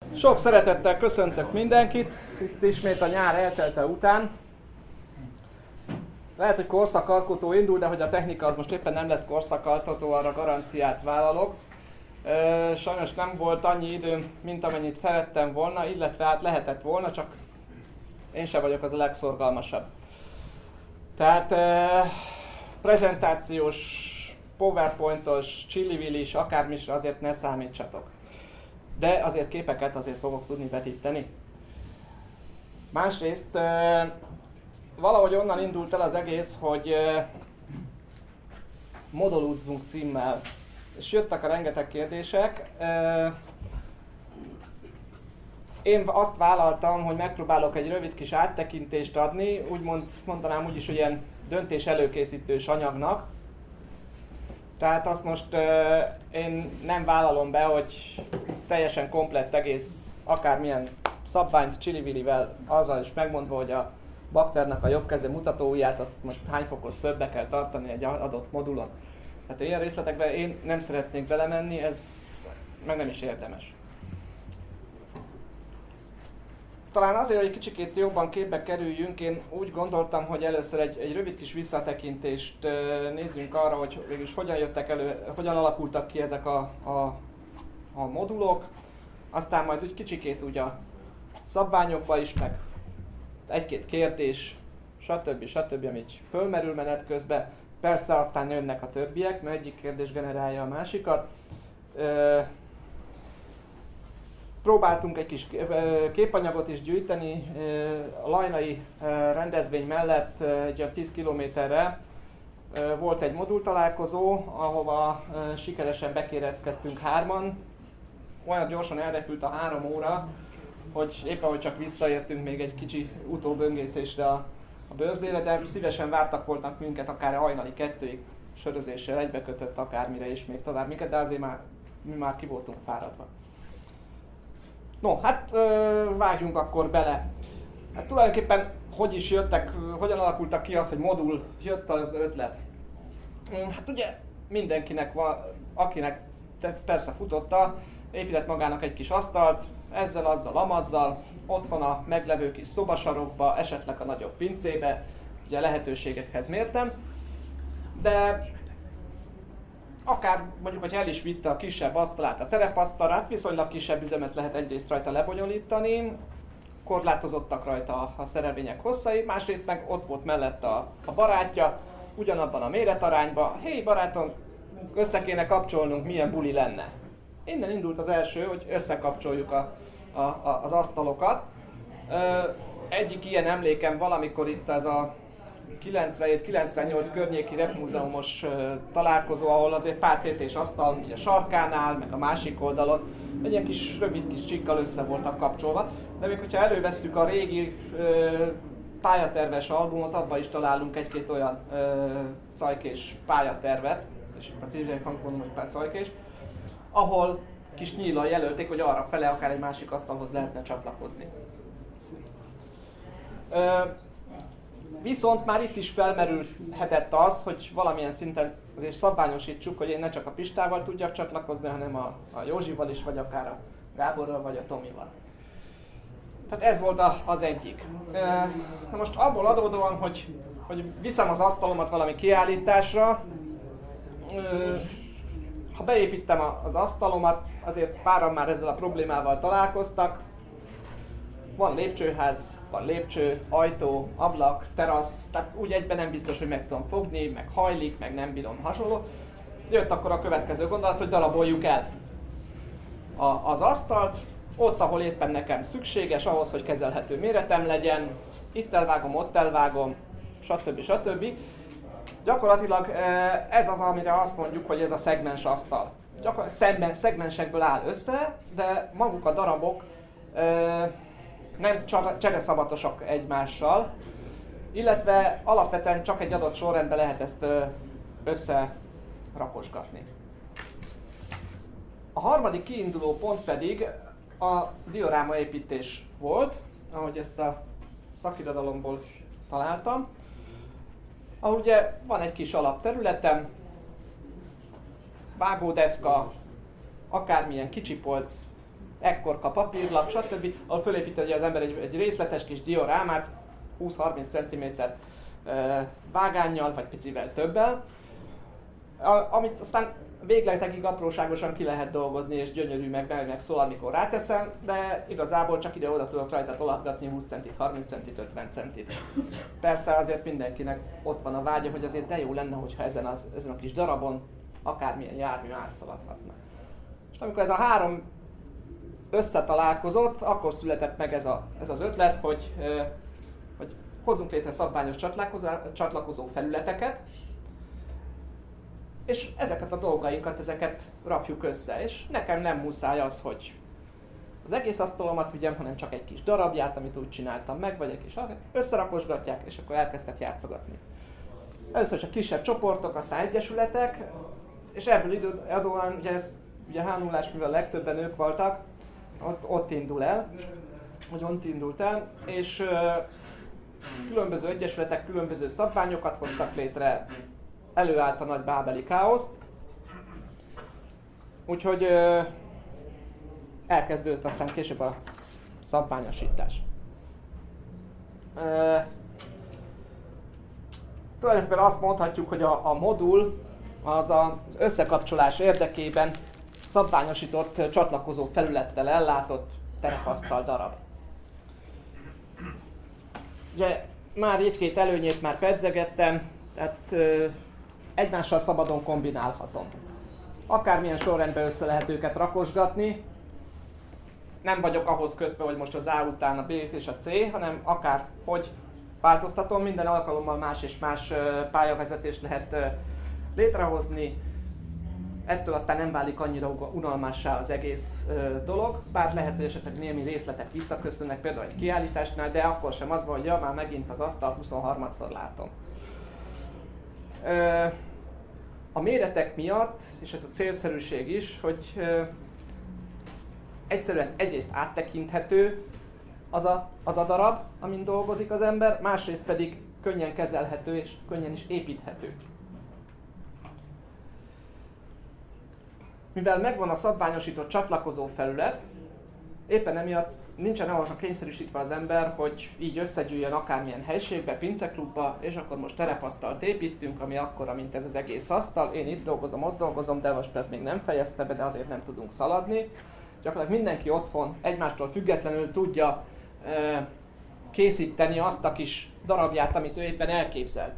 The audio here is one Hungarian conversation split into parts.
Sok szeretettel köszöntök mindenkit, itt ismét a nyár eltelte után. Lehet, hogy korszakalkotó indul, de hogy a technika az most éppen nem lesz korszakalkotó, arra garanciát vállalok. Sajnos nem volt annyi időm, mint amennyit szerettem volna, illetve hát lehetett volna, csak én sem vagyok az a legszorgalmasabb. Tehát prezentációs, powerpointos, chili-villis, akármisre azért ne számítsatok. De azért képeket azért fogok tudni vetíteni. Másrészt valahogy onnan indult el az egész, hogy modoluzzunk címmel. És jöttek a rengeteg kérdések. Én azt vállaltam, hogy megpróbálok egy rövid kis áttekintést adni, mondanám úgyis, hogy ilyen döntés előkészítős anyagnak. Tehát azt most én nem vállalom be, hogy teljesen komplett egész, akármilyen szabványt csili-vilivel, azzal is megmondva, hogy a bakternak a jobb keze mutatóujját azt most hány fokos szögbe kell tartani egy adott modulon. Tehát ilyen részletekben én nem szeretnék belemenni, ez meg nem is érdemes. Talán azért, hogy kicsikét jobban képbe kerüljünk, én úgy gondoltam, hogy először egy rövid kis visszatekintést nézzünk arra, hogy végülis hogyan jöttek elő, hogyan alakultak ki ezek a modulok, aztán majd úgy kicsikét úgy a szabványokba is, meg egy-két kérdés, stb. Amit fölmerül menet közben. Persze aztán jönnek a többiek, mert egyik kérdés generálja a másikat. Próbáltunk egy kis képanyagot is gyűjteni, a Lajnai rendezvény mellett egy 10 kilométerre volt egy modultalálkozó, ahova sikeresen bekéreckedtünk hárman. Olyan gyorsan elrepült a 3 óra, hogy éppen hogy csak visszaértünk még egy kicsi utóböngészésre a bőrzére, de szívesen vártak voltak minket akár hajnali 2-ig sörözéssel, egybekötött akármire is még tovább minket, de azért mi már ki voltunk fáradva. No, hát vágjunk akkor bele. Hát tulajdonképpen hogyan alakultak ki az, hogy modul, jött az ötlet? Hát ugye mindenkinek van, akinek persze futotta, épített magának egy kis asztalt, ezzel, azzal, amazzal, otthon a meglevő kis szobasarokba, esetleg a nagyobb pincébe, ugye lehetőségekhez mértem, de akár mondjuk, hogy el is vitte a kisebb asztalát, a terepasztalát, viszonylag kisebb üzemet lehet egyrészt rajta lebonyolítani, korlátozottak rajta a szerelvények hosszai, másrészt meg ott volt mellett a barátja, ugyanabban a méretarányban. Hé barátom, össze kéne kapcsolnunk, milyen buli lenne. Innen indult az első, hogy összekapcsoljuk az asztalokat. Egyik ilyen emlékem valamikor itt ez a 97-98 környéki repmúzeumos találkozó, ahol azért pár tétés asztal a sarkánál, meg a másik oldalon egy ilyen kis rövid kis csikkal össze voltak kapcsolva. De még hogyha elővesszük a régi pályaterves albumot, abban is találunk egy-két olyan cajkés pályatervet, és itt a tízsek hangmondom, hogy pár cajkés, ahol kis nyíllal jelölték, hogy arra fele akár egy másik asztalhoz lehetne csatlakozni. Viszont már itt is felmerülhetett az, hogy valamilyen szinten azért szabványosítsuk, hogy én ne csak a Pistával tudjak csatlakozni, hanem a Józsival is, vagy akár a Gáborral, vagy a Tomival. Tehát ez volt az egyik. Na most abból adódóan, hogy viszem az asztalomat valami kiállításra, ha beépítem az asztalomat, azért páran már ezzel a problémával találkoztak. Van lépcsőház, van lépcső, ajtó, ablak, terasz, tehát úgy egyben nem biztos, hogy meg tudom fogni, meg hajlik, meg nem bírom, hasonló. Jött akkor a következő gondolat, hogy daraboljuk el az asztalt, ott, ahol éppen nekem szükséges, ahhoz, hogy kezelhető méretem legyen, itt elvágom, ott elvágom, stb. Gyakorlatilag ez az, amire azt mondjuk, hogy ez a szegmens asztal. Gyakorlatilag szegmensekből áll össze, de maguk a darabok nem csereszabatosak egymással, illetve alapvetően csak egy adott sorrendben lehet ezt összerakosgatni. A harmadik kiinduló pont pedig a dioráma építés volt, ahogy ezt a szakirodalomból találtam, ahol ugye van egy kis alapterületem, vágódeszka, akármilyen kicsi polc, ekkorka papírlap, stb. Ahol fölépíteni az ember egy részletes kis diorámát 20-30 cm vágánnyal, vagy picivel többel, amit aztán végletekig apróságosan ki lehet dolgozni, és gyönyörű, meg szól, amikor ráteszem, de igazából csak ide-oda tudok rajta tolatgatni 20 centit, 30 centit, 50 centit. Persze azért mindenkinek ott van a vágya, hogy azért de jó lenne, hogyha ezen a kis darabon akármilyen jármű átszaladhatna. És amikor ez a három összetalálkozott, akkor született meg ez az ötlet, hogy hozzunk létre szabványos csatlakozó felületeket, és ezeket a dolgainkat, ezeket rakjuk össze, és nekem nem muszáj az, hogy az egész asztalomat vigyem, hanem csak egy kis darabját, amit úgy csináltam meg, vagy egy kis összerakosgatják, és akkor elkezdtek játszogatni. Először csak kisebb csoportok, aztán egyesületek, és ebből adóan, ugye H0-ás, mivel legtöbben ők voltak, ott indult el, és különböző egyesületek különböző szabványokat hoztak létre, előállt a nagy bábeli káosz, úgyhogy elkezdődött aztán később a szabványosítás. Tulajdonképpen azt mondhatjuk, hogy a modul az összekapcsolás érdekében szabványosított csatlakozó felülettel ellátott terepasztal darab. Ugye már egy-két előnyét már pedzegettem, tehát egymással szabadon kombinálhatom. Akármilyen sorrendben össze lehet őket rakosgatni, nem vagyok ahhoz kötve, hogy most az A után a B és a C, hanem akár hogy változtatom, minden alkalommal más és más pályavezetést lehet létrehozni. Ettől aztán nem válik annyira unalmassá az egész dolog, bár lehet, hogy esetleg némi részletek visszaköszönnek, például egy kiállításnál, de akkor sem az van, hogy ja, már megint az asztal 23-szor látom. A méretek miatt, és ez a célszerűség is, hogy egyszerűen egyrészt áttekinthető az a darab, amin dolgozik az ember, másrészt pedig könnyen kezelhető és könnyen is építhető. Mivel megvan a szabványosított csatlakozó felület, éppen emiatt nincsen arra kényszerűsítve az ember, hogy így összegyűjjön akármilyen helységbe, pinceklubba, és akkor most terepasztalt építünk, ami akkora, mint ez az egész asztal. Én itt dolgozom, ott dolgozom, de most ez még nem fejezte be, de azért nem tudunk szaladni. Gyakorlatilag mindenki otthon egymástól függetlenül tudja készíteni azt a kis darabját, amit ő éppen elképzelt.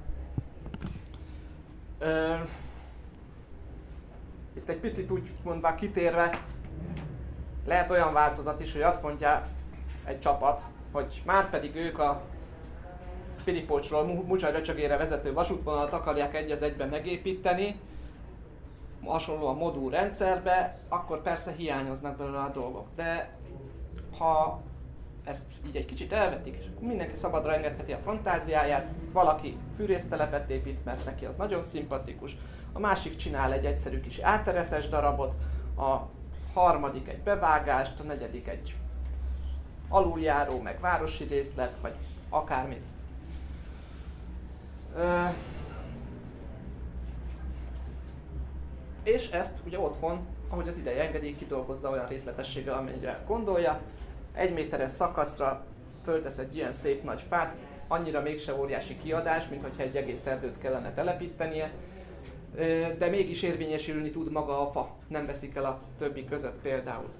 Itt egy picit úgy mondva kitérve, lehet olyan változat is, hogy azt mondja egy csapat, hogy már pedig ők a Piripócsról Mucsaj Röcsögére vezető vasútvonalat akarják egy az egyben megépíteni, hasonlóan modulrendszerbe, akkor persze hiányoznak belőle a dolgok. De ha ezt így egy kicsit elvetik, és mindenki szabadra engedheti a fantáziáját, valaki fűrésztelepet épít, mert neki az nagyon szimpatikus, a másik csinál egy egyszerű kis átereszes darabot, a harmadik egy bevágást, a negyedik egy aluljáró, meg városi részlet, vagy akármit. És ezt ugye otthon, ahogy az ideje engedi, kidolgozza olyan részletességgel, amennyire gondolja. 1 méteres szakaszra föltesz egy ilyen szép nagy fát, annyira mégse óriási kiadás, mint hogyha egy egész erdőt kellene telepítenie, de mégis érvényesülni tud maga a fa, nem veszik el a többi között például.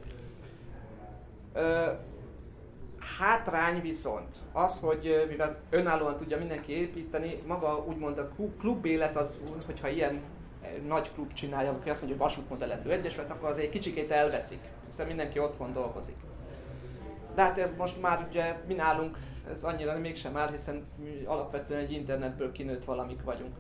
Hátrány viszont az, hogy mivel önállóan tudja mindenki építeni, maga úgymond a klubélet az, hogyha ilyen nagy klub csinálja, aki azt mondja, hogy vasútmodellező egyesület, akkor az egy kicsikét elveszik, hiszen mindenki otthon dolgozik. De hát ez most már ugye mi nálunk, ez annyira mégsem áll, hiszen mi alapvetően egy internetből kinőtt valamik vagyunk.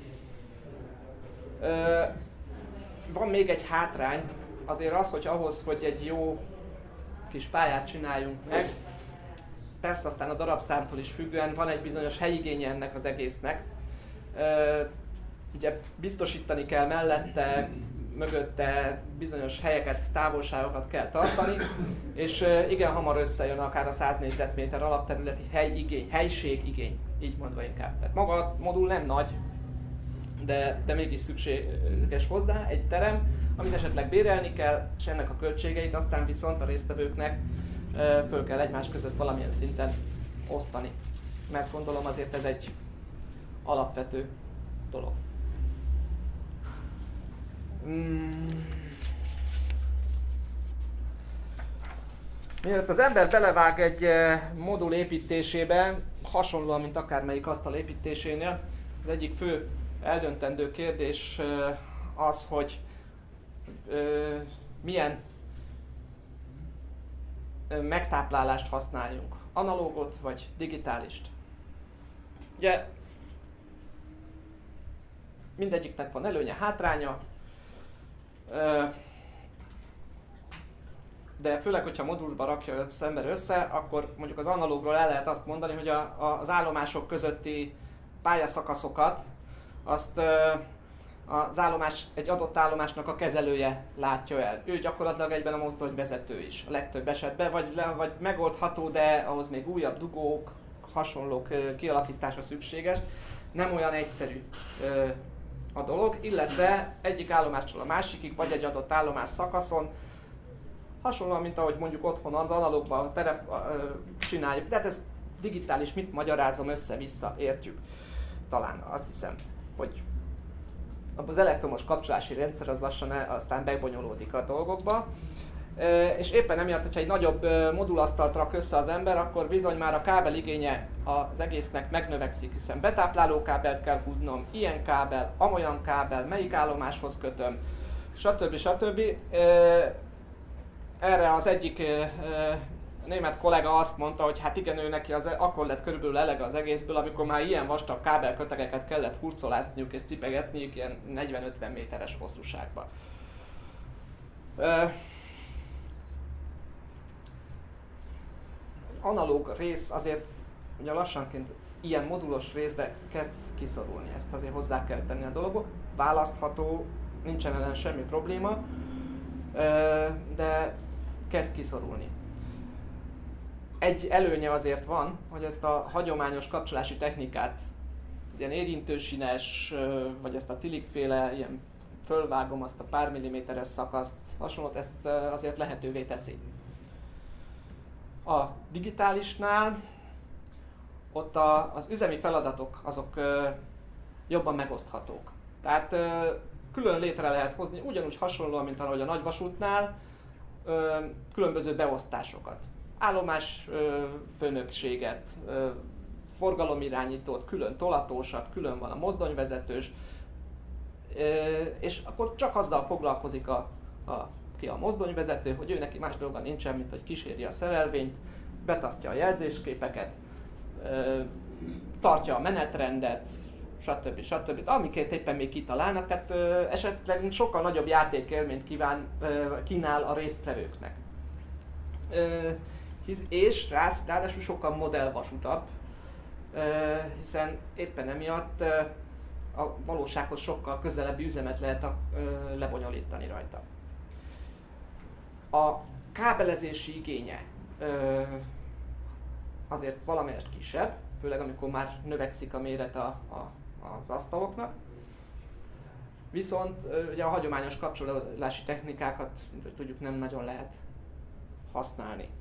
Van még egy hátrány, azért az, hogy ahhoz, hogy egy jó kis pályát csináljunk meg, persze aztán a darabszámtól is függően van egy bizonyos helyigénye ennek az egésznek. Ugye biztosítani kell mellette, mögötte bizonyos helyeket, távolságokat kell tartani, és igen hamar összejön akár a 100 négyzetméter alapterületi helységigény, így mondva inkább. Tehát maga a modul nem nagy, de mégis szükséges hozzá egy terem, amit esetleg bérelni kell, és ennek a költségeit aztán viszont a résztvevőknek föl kell egymás között valamilyen szinten osztani. Mert gondolom azért ez egy alapvető dolog. Mielőtt az ember belevág egy modul építésébe, hasonlóan, mint akármelyik asztal építésénél, az egyik fő eldöntendő kérdés az, hogy milyen megtáplálást használjunk. Analógot vagy digitálist. Ugye mindegyiknek van előnye, hátránya, de főleg, hogyha modulba rakja az ember össze, akkor mondjuk az analógról el lehet azt mondani, hogy az állomások közötti pályaszakaszokat azt egy adott állomásnak a kezelője látja el. Ő gyakorlatilag egyben a mozdonyvezető is a legtöbb esetben, vagy megoldható, de ahhoz még újabb dugók, hasonlók kialakítása szükséges. Nem olyan egyszerű a dolog, illetve egyik állomástól a másikig, vagy egy adott állomás szakaszon, hasonlóan, mint ahogy mondjuk otthon az analógban azt csináljuk, de hát ez digitális, mit magyarázom össze-vissza, értjük. Talán azt hiszem, hogy az elektromos kapcsolási rendszer az lassan aztán bebonyolódik a dolgokba. És éppen emiatt, hogyha egy nagyobb modulasztalt rak össze az ember, akkor bizony már a kábel igénye az egésznek megnövekszik, hiszen betápláló kábelt kell húznom, ilyen kábel, amolyan kábel, melyik állomáshoz kötöm, stb. Erre az egyik német kollega azt mondta, hogy hát igen, ő neki akkor lett körülbelül elege az egészből, amikor már ilyen vastag kábelkötegeket kellett hurcolázniuk és cipegetniük ilyen 40-50 méteres hosszúságban. Analóg rész azért ugye lassanként ilyen modulos részbe kezd kiszorulni, ezt azért hozzá kell tenni a dologba. Választható, nincsen ellen semmi probléma, de kezd kiszorulni. Egy előnye azért van, hogy ezt a hagyományos kapcsolási technikát, az ilyen érintősínes, vagy ezt a tilikféle, ilyen fölvágom azt a pár milliméteres szakaszt, hasonlót, ezt azért lehetővé teszi. A digitálisnál ott az üzemi feladatok azok jobban megoszthatók. Tehát külön létre lehet hozni, ugyanúgy hasonlóan, mint ahogy a nagyvasútnál, különböző beosztásokat. Állomás főnökséget, forgalomirányítót, külön tolatósat, külön van a mozdonyvezetős, és akkor csak azzal foglalkozik ki a mozdonyvezető, hogy ő neki más dolga nincsen, mint hogy kíséri a szerelvényt, betartja a jelzésképeket, tartja a menetrendet, stb. Amiket éppen még kitalálnak, tehát esetleg sokkal nagyobb játékélményt kínál a résztvevőknek. És ráadásul sokkal modellvasutabb, hiszen éppen emiatt a valósághoz sokkal közelebbi üzemet lehet lebonyolítani rajta. A kábelezési igénye azért valamelyest kisebb, főleg amikor már növekszik a méret az asztaloknak. Viszont ugye a hagyományos kapcsolási technikákat, mint hogy tudjuk, nem nagyon lehet használni.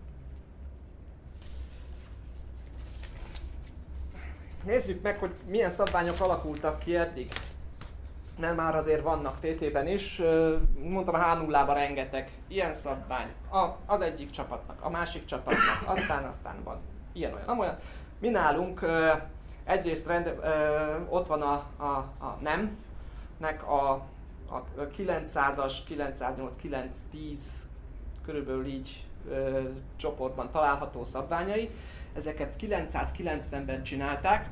Nézzük meg, hogy milyen szabványok alakultak ki eddig. Mert már azért vannak TT-ben is. Mondtam, a H0-ban rengeteg ilyen szabvány. Az egyik csapatnak, a másik csapatnak, aztán van ilyen-olyan, amolyan. Mi nálunk egyrészt ott van a NEM-nek a 900-as, 908, 910 körülbelül így csoportban található szabványai. Ezeket 990-ben csinálták,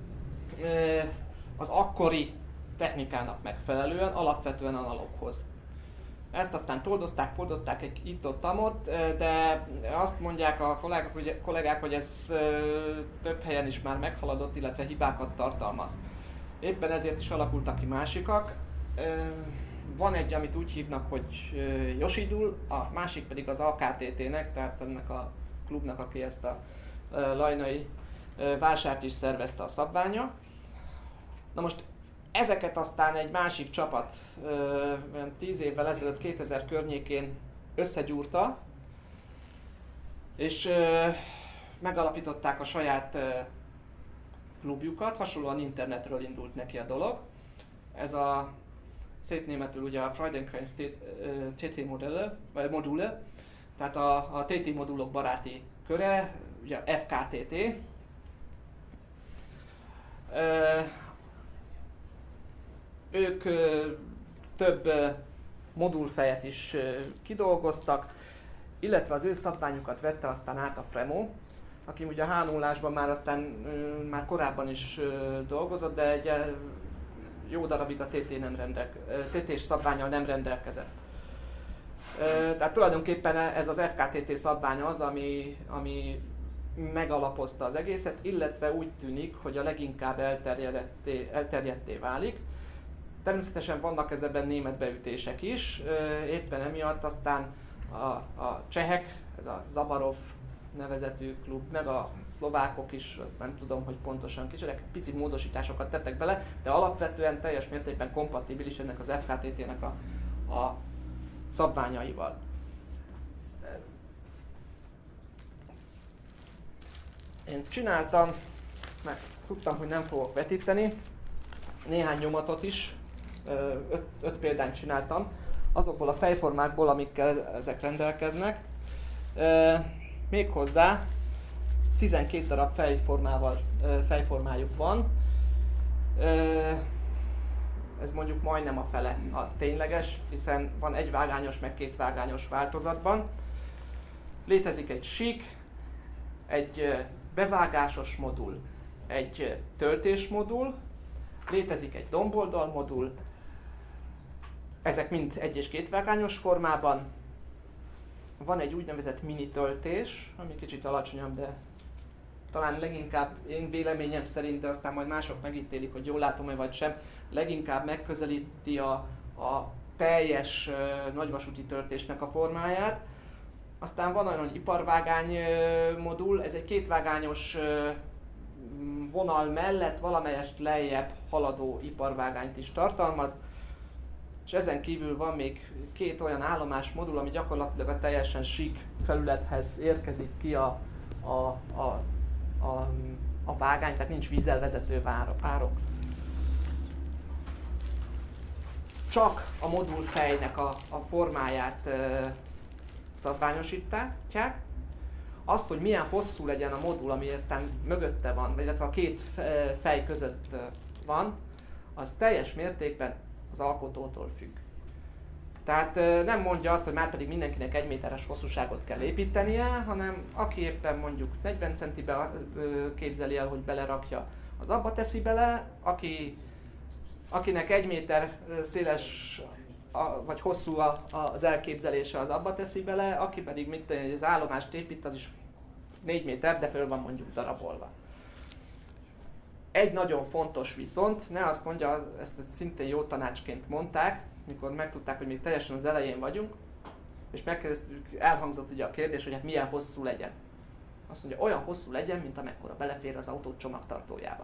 az akkori technikának megfelelően, alapvetően analóghoz. Ezt aztán toldozták, fordozták egy itt-ott, de azt mondják a kollégák, hogy ez több helyen is már meghaladott, illetve hibákat tartalmaz. Éppen ezért is alakultak ki másikak. Van egy, amit úgy hívnak, hogy Yoshidul, a másik pedig az AKTT-nek, tehát ennek a klubnak, aki ezt a lajnai vásárt is szervezte a szabványa. Na most Ezeket aztán egy másik csapat 10 évvel ezelőtt, 2000 környékén összegyúrta, és megalapították a saját klubjukat, hasonlóan internetről indult neki a dolog. Ez a szép németül ugye a Freudenkreis TT module, tehát a TT modulok baráti köre, ugye FKTT. Ők több modulfejet is kidolgoztak, illetve az ő szabványukat vette aztán át a Fremo, aki ugye a H0-ásban már korábban is dolgozott, de egy jó darabig a TT-s szabvánnyal nem rendelkezett. Tehát tulajdonképpen ez az FKTT szabvány az, ami megalapozta az egészet, illetve úgy tűnik, hogy a leginkább elterjedté válik. Természetesen vannak ezekben német beütések is, éppen emiatt aztán a csehek, ez a Zabarov nevezetű klub, meg a szlovákok is, azt nem tudom, hogy pontosan kicsinek, pici módosításokat tettek bele, de alapvetően teljes mértékben kompatibilis ennek az FKTT-nek a szabványaival. Én csináltam, mert tudtam, hogy nem fogok vetíteni, néhány nyomatot is, 5 példányt csináltam, azokból a fejformákból, amikkel ezek rendelkeznek. Méghozzá 12 darab fejformájuk van. Ez mondjuk majdnem a fele a tényleges, hiszen van egy vágányos, meg 2 vágányos változatban. Létezik egy sík, egy bevágásos modul, egy töltésmodul, létezik egy domboldal modul, ezek mind 1 és 2 vágányos formában. Van egy úgynevezett mini töltés, ami kicsit alacsonyabb, de talán leginkább én véleményem szerint, de aztán majd mások megítélik, hogy jól látom-e vagy sem, leginkább megközelíti a teljes nagyvasúti töltésnek a formáját. Aztán van olyan iparvágány modul, ez egy 2 vágányos vonal mellett valamelyest lejjebb haladó iparvágányt is tartalmaz. És ezen kívül van még 2 olyan állomás modul, ami gyakorlatilag a teljesen sík felülethez érkezik ki a vágány, tehát nincs vízzel vezető árok. Csak a modulfejnek a formáját szabványosítják. Azt, hogy milyen hosszú legyen a modul, ami aztán mögötte van, illetve a 2 fej között van, az teljes mértékben az alkotótól függ. Tehát nem mondja azt, hogy már pedig mindenkinek 1 méteres hosszúságot kell építenie, hanem aki éppen mondjuk 40 centibe képzeli el, hogy belerakja, az abba teszi bele, akinek 1 méter széles vagy hosszú az elképzelése, az abba teszi bele, aki pedig az állomást épít, az is 4 méter, de föl van mondjuk darabolva. Egy nagyon fontos viszont, ne azt mondja, ezt szintén jó tanácsként mondták, mikor megtudták, hogy még teljesen az elején vagyunk, és megkérdeztük, elhangzott ugye a kérdés, hogy hát milyen hosszú legyen. Azt mondja, olyan hosszú legyen, mint amekkora belefér az autó csomagtartójába.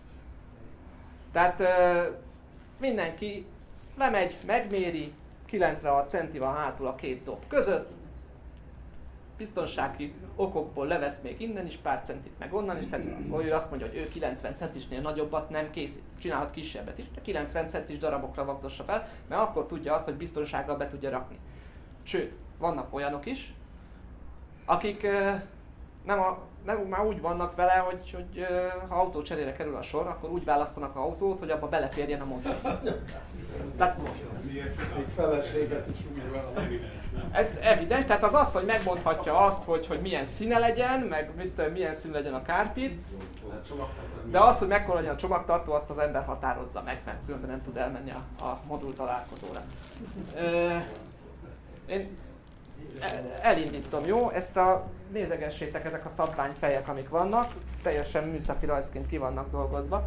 Tehát mindenki lemegy, megméri, 96 centi van hátul a 2 dob között, biztonsági okokból levesz még innen is pár centit, meg onnan is, tehát ő azt mondja, hogy ő 90 centisnél nagyobbat nem készít, csinálhat kisebbet is, de 90 centis darabokra vagdossa fel, mert akkor tudja azt, hogy biztonsággal be tudja rakni. Sőt, vannak olyanok is, akik nem már úgy vannak vele, hogy ha autócserére kerül a sor, akkor úgy választanak autót, hogy abba beleférjen a motor. Még feleséget is úgy van. Ez evidens, tehát az asszony megmondhatja azt, hogy milyen színe legyen, meg milyen szín legyen a kárpit, de az, hogy mekkora legyen a csomagtartó, azt az ember határozza meg, mert különben nem tud elmenni a modul találkozóra. Én elindítom, jó? Nézegessétek, ezek a szabványfejek, amik vannak, teljesen műszaki rajzként ki vannak dolgozva.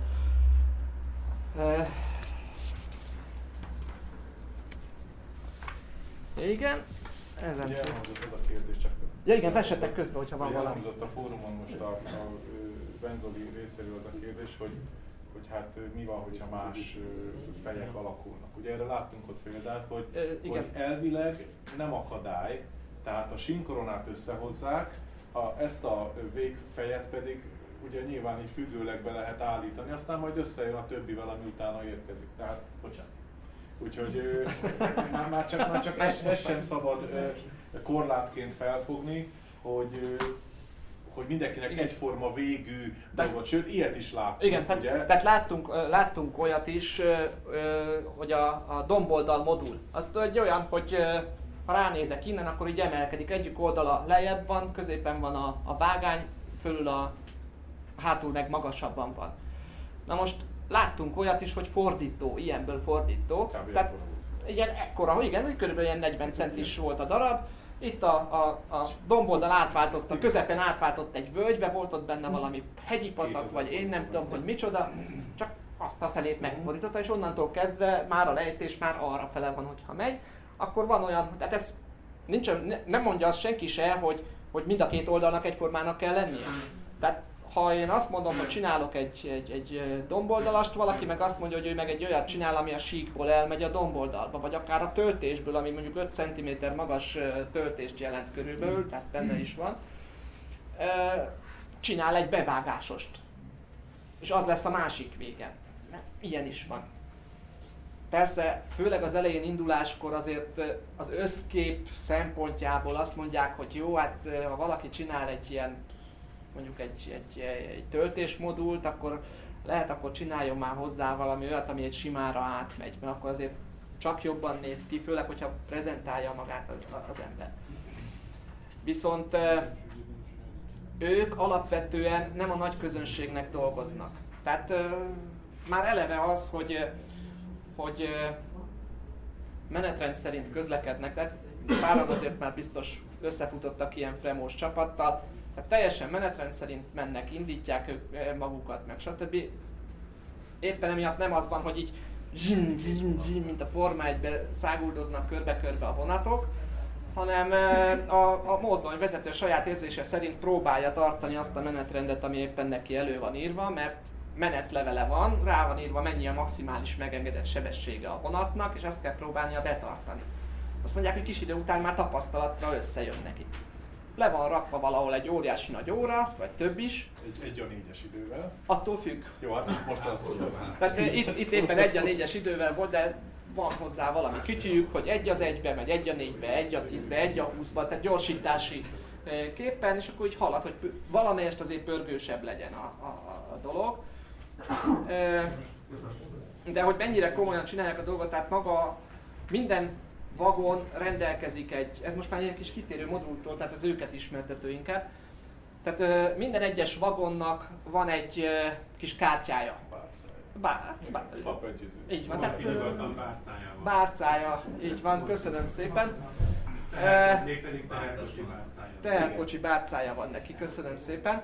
Igen, ezen. Ugye elhangzott ez a kérdés, csak... Ja igen, vessetek közbe, hogyha van valami. Elhangzott a fórumon most a Benzoli részéről az a kérdés, hogy hogy hát mi van, hogyha más fejek alakulnak. Ugye erre láttunk ott példát, hogy elvileg nem akadály, tehát a sínkoronát összehozzák, ezt a végfejet pedig ugye nyilván így függőleg be lehet állítani, aztán majd összejön a többivel, ami utána érkezik. Tehát, bocsánat. Úgyhogy már csak ezt sem szabad korlátként felfogni, hogy mindenkinek egyforma végű dolgot, sőt ilyet is láttunk. Igen, ugye? tehát láttunk olyat is, hogy a domboldal modul, az egy olyan, hogy ha ránézek innen, akkor így emelkedik, egyik oldala lejjebb van, középen van a vágány, fölül hátul meg magasabban van. Na most láttunk olyat is, hogy fordító, ilyenből fordító. Tehát ilyen ekkora, igen, körülbelül ilyen 40 centis volt a darab. Itt a domboldal átváltott, a közepen átváltott egy völgybe, volt ott benne valami hegyi patak, vagy én nem tudom, hogy micsoda, csak azt a felét megfordította, és onnantól kezdve már a lejtés már arra fele van, hogyha megy. Akkor van olyan, tehát ez nem mondja azt senki se, hogy mind a két oldalnak egyformának kell lennie. Tehát ha én azt mondom, hogy csinálok egy domboldalast, valaki meg azt mondja, hogy ő meg egy olyat csinál, ami a síkból elmegy a domboldalba, vagy akár a töltésből, ami mondjuk 5 cm magas töltést jelent körülbelül, tehát benne is van, csinál egy bevágásost. És az lesz a másik vége. Ilyen is van. Persze, főleg az elején induláskor azért az összkép szempontjából azt mondják, hogy jó, hát ha valaki csinál egy ilyen, mondjuk egy töltésmodult, akkor lehet, akkor csináljon már hozzá valami olyat, ami egy simára átmegy, mert akkor azért csak jobban néz ki, főleg, hogyha prezentálja magát az ember. Viszont ők alapvetően nem a nagy közönségnek dolgoznak. Tehát már eleve az, hogy menetrend szerint közlekednek, tehát páran azért már biztos összefutottak ilyen Fremos csapattal, tehát teljesen menetrend szerint mennek, indítják ők magukat, meg stb. Éppen emiatt nem az van, hogy így zsim, zsim, zsim, mint a Forma 1-ben száguldoznak körbe-körbe a vonatok, hanem a mozdony vezető saját érzése szerint próbálja tartani azt a menetrendet, ami éppen neki elő van írva, mert menetlevele van, rá van írva mennyi a maximális megengedett sebessége a vonatnak, és azt kell próbálnia betartani. Azt mondják, hogy kis idő után már tapasztalatra összejön neki. Le van rakva valahol egy óriási nagy óra, vagy több is. Egy a 4-es idővel. Attól függ. Jó, hát most az volt. Tehát itt éppen 1 a 4-es idővel volt, de van hozzá valami kütyűjük, hogy 1 az 1-be, meg 1 a 4-be, 1 a 10-be, 1 a 20-ba, tehát gyorsítási képpen, és akkor így halad, hogy valamelyest azért pörgősebb legyen a dolog. De hogy mennyire komolyan csinálják a dolgot, tehát maga minden vagon rendelkezik ez most már egy kis kitérő modultól, tehát ez őket ismertető inkább. Tehát minden egyes vagonnak van egy kis kártyája. Így van, tehát bárcája, így van, köszönöm szépen. Mégpedig teherkocsi bárcája. Teherkocsi bárcája van neki, köszönöm szépen.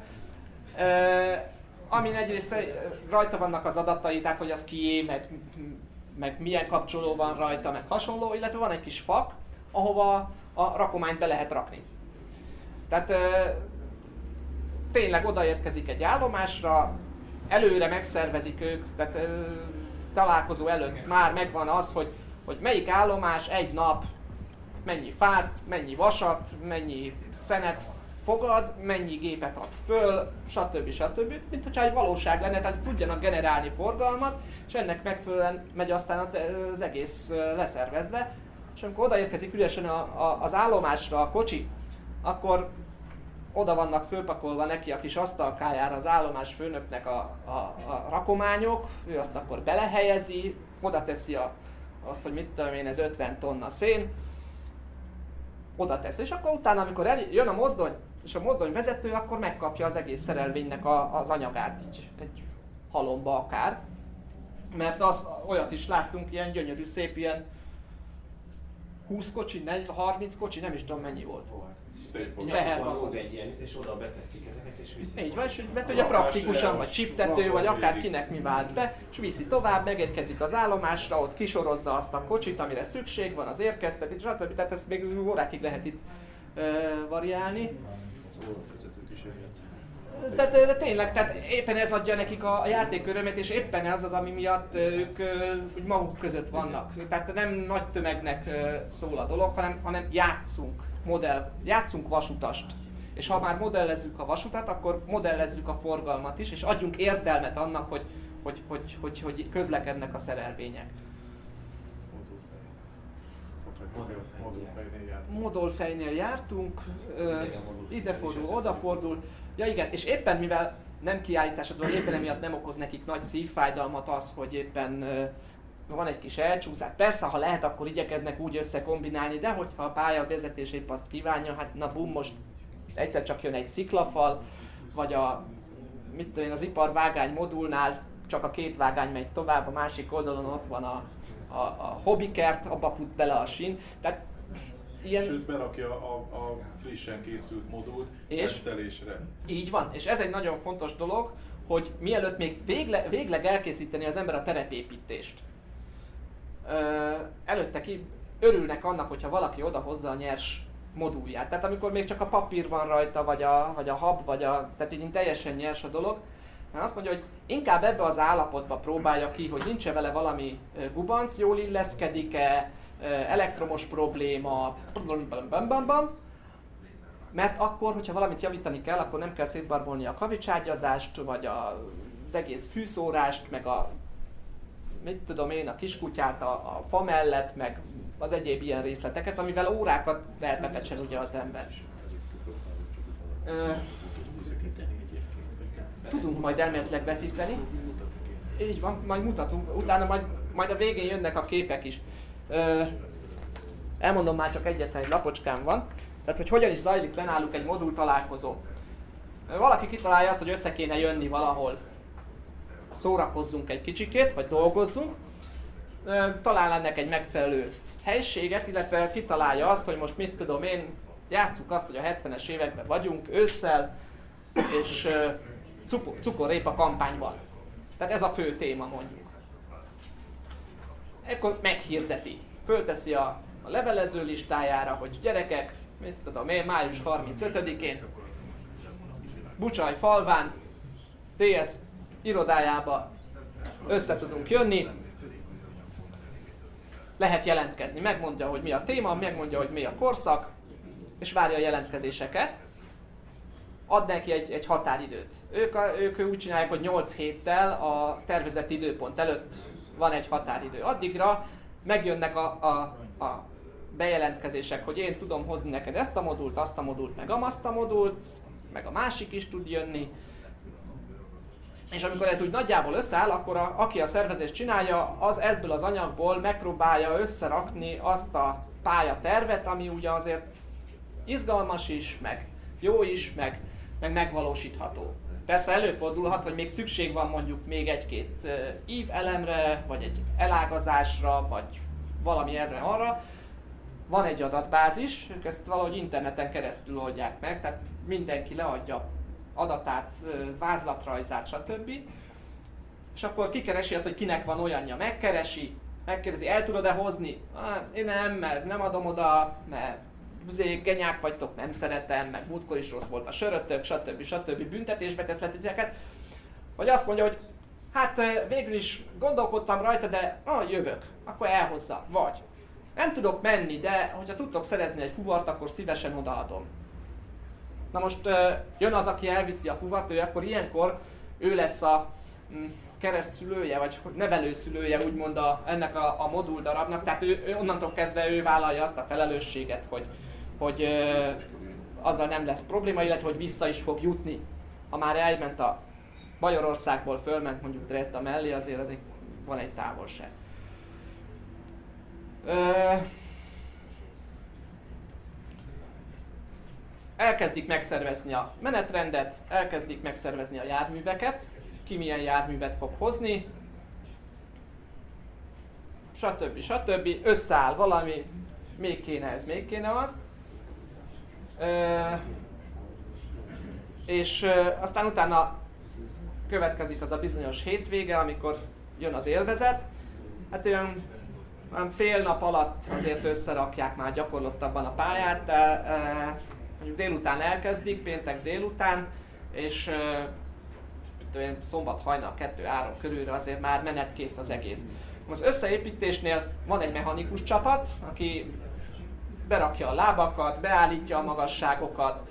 Amin egyrészt rajta vannak az adatai, tehát hogy az kié, meg milyen kapcsoló van rajta, meg hasonló, illetve van egy kis fak, ahova a rakományt be lehet rakni. Tehát tényleg odaérkezik egy állomásra, előre megszervezik ők, tehát találkozó előtt már megvan az, hogy melyik állomás egy nap mennyi fát, mennyi vasat, mennyi szenet fogad, mennyi gépet ad föl, stb. Mint hogyha egy valóság lenne, tehát tudjanak generálni forgalmat, és ennek megfelelően megy aztán az egész leszervezve. És amikor odaérkezik üresen az állomásra a kocsi, akkor oda vannak fölpakolva neki a kis asztalkájára az állomás főnöknek a rakományok, ő azt akkor belehelyezi, oda teszi azt, hogy mit tudom én, ez 50 tonna szén, oda teszi, és akkor utána, amikor jön a mozdony, és a mozdony vezető, akkor megkapja az egész szerelvénynek az anyagát, így egy halomba akár. Mert olyat is láttunk, ilyen gyönyörű, szép ilyen 20 kocsi, 30 kocsi, nem is tudom mennyi volt. Van egy ilyen, és oda beteszik ezeket, és viszik. Így van, és ugye praktikusan, vagy csiptető, vagy akár kinek mi vált be, és viszi tovább, megérkezik az állomásra, ott kisorozza azt a kocsit, amire szükség van, az érkeztetés, stb. Tehát ezt még órákig lehet itt variálni. Az óravezetőt is eljátszani. De tényleg, tehát éppen ez adja nekik a játék örömét, és éppen ez az, ami miatt ők úgy maguk között vannak. Tehát nem nagy tömegnek szól a dolog, hanem játszunk vasutast. És ha már modellezzük a vasutat, akkor modellezzük a forgalmat is, és adjunk értelmet annak, hogy közlekednek a szerelvények. Modulfejnél jártunk, idefordul, odafordul. Ja igen, és éppen mivel nem kiállítás a dolog, éppen emiatt nem okoz nekik nagy szívfájdalmat az, hogy éppen van egy kis elcsúszás. Persze, ha lehet, akkor igyekeznek úgy összekombinálni, de hogyha a pályavezetés épp azt kívánja, hát na bum, most egyszer csak jön egy sziklafal, vagy az iparvágány modulnál csak a két vágány megy tovább, a másik oldalon ott van a hobbikert, abba fut bele a sín. Tehát ilyen... Sőt, berakja a frissen készült modult tesztelésre. Így van, és ez egy nagyon fontos dolog, hogy mielőtt még végleg elkészíteni az ember a terepépítést, előtte örülnek annak, hogyha valaki odahozza a nyers modulját. Tehát amikor még csak a papír van rajta, vagy a hab, tehát így teljesen nyers a dolog, mert azt mondja, hogy inkább ebbe az állapotba próbálja ki, hogy nincs-e vele valami gubanc, jól illeszkedik-e, elektromos probléma, mert akkor, hogyha valamit javítani kell, akkor nem kell szétbarbolni a kavicságyazást, vagy az egész fűszórást, meg a kiskutyát a fa mellett, meg az egyéb ilyen részleteket, amivel órákat elpepecsen ugye az ember. Tudunk majd elméletileg vetíteni. Így van, majd mutatunk, utána majd a végén jönnek a képek is. Elmondom, már csak egyetlen egy lapocskám van. Tehát, hogy hogyan is zajlik náluk egy modul találkozó. Valaki kitalálja azt, hogy össze kéne jönni valahol. Szórakozzunk egy kicsikét, vagy dolgozzunk. Talál ennek egy megfelelő helységet, illetve kitalálja azt, hogy most mit tudom én, játsszuk azt, hogy a 70-es években vagyunk, ősszel, és cukorrépa kampányban. Tehát ez a fő téma, mondjuk. Ekkor meghirdeti. Fölteszi a levelező listájára, hogy gyerekek, mit tudom én, május 35-én, Bucsaj falván, TS irodájába össze tudunk jönni, lehet jelentkezni. Megmondja, hogy mi a téma, megmondja, hogy mi a korszak, és várja a jelentkezéseket. Ad neki egy határidőt. Ők úgy csinálják, hogy 8 héttel a tervezett időpont előtt van egy határidő. Addigra megjönnek a bejelentkezések, hogy én tudom hozni neked ezt a modult, azt a modult, meg azt a modult, meg a másik is tud jönni. És amikor ez úgy nagyjából összeáll, akkor aki a szervezést csinálja, az ebből az anyagból megpróbálja összerakni azt a pályatervet, ami ugye azért izgalmas is, meg jó is, meg megvalósítható. Persze előfordulhat, hogy még szükség van mondjuk még egy-két ívelemre, vagy egy elágazásra, vagy valami erre-arra. Van egy adatbázis, ők ezt valahogy interneten keresztül oldják meg, tehát mindenki leadja adatát, vázlatrajzát, stb. És akkor kikeresi azt, hogy kinek van olyanja, megkérdezi, el tudod-e hozni? Én nem adom oda, mert genyák vagytok, nem szeretem, meg múltkor is rossz volt a sörötök, stb. Büntetésbe teszletiteket. Vagy azt mondja, hogy hát végül is gondolkodtam rajta, de jövök, akkor elhozza. Vagy nem tudok menni, de hogyha tudtok szerezni egy fuvart, akkor szívesen odaadom. Na most jön az, aki elviszi a fuvart, akkor ilyenkor ő lesz a keresztszülője, vagy nevelőszülője úgymond ennek a modul darabnak, tehát ő onnantól kezdve ő vállalja azt a felelősséget, hogy azzal nem lesz probléma, illetve hogy vissza is fog jutni. Ha már elment a Bajorországból, fölment mondjuk Dresda mellé, azért van egy távolság. Elkezdik megszervezni a menetrendet, elkezdik megszervezni a járműveket, ki milyen járművet fog hozni, stb. Összeáll valami, még kéne ez, még kéne az. És aztán utána következik az a bizonyos hétvége, amikor jön az élvezet. Hát olyan fél nap alatt azért összerakják már gyakorlottabban a pályát, mondjuk délután elkezdik, péntek délután, és szombat hajnal 2-3 körülre azért már menetkész az egész. Az összeépítésnél van egy mechanikus csapat, aki berakja a lábakat, beállítja a magasságokat,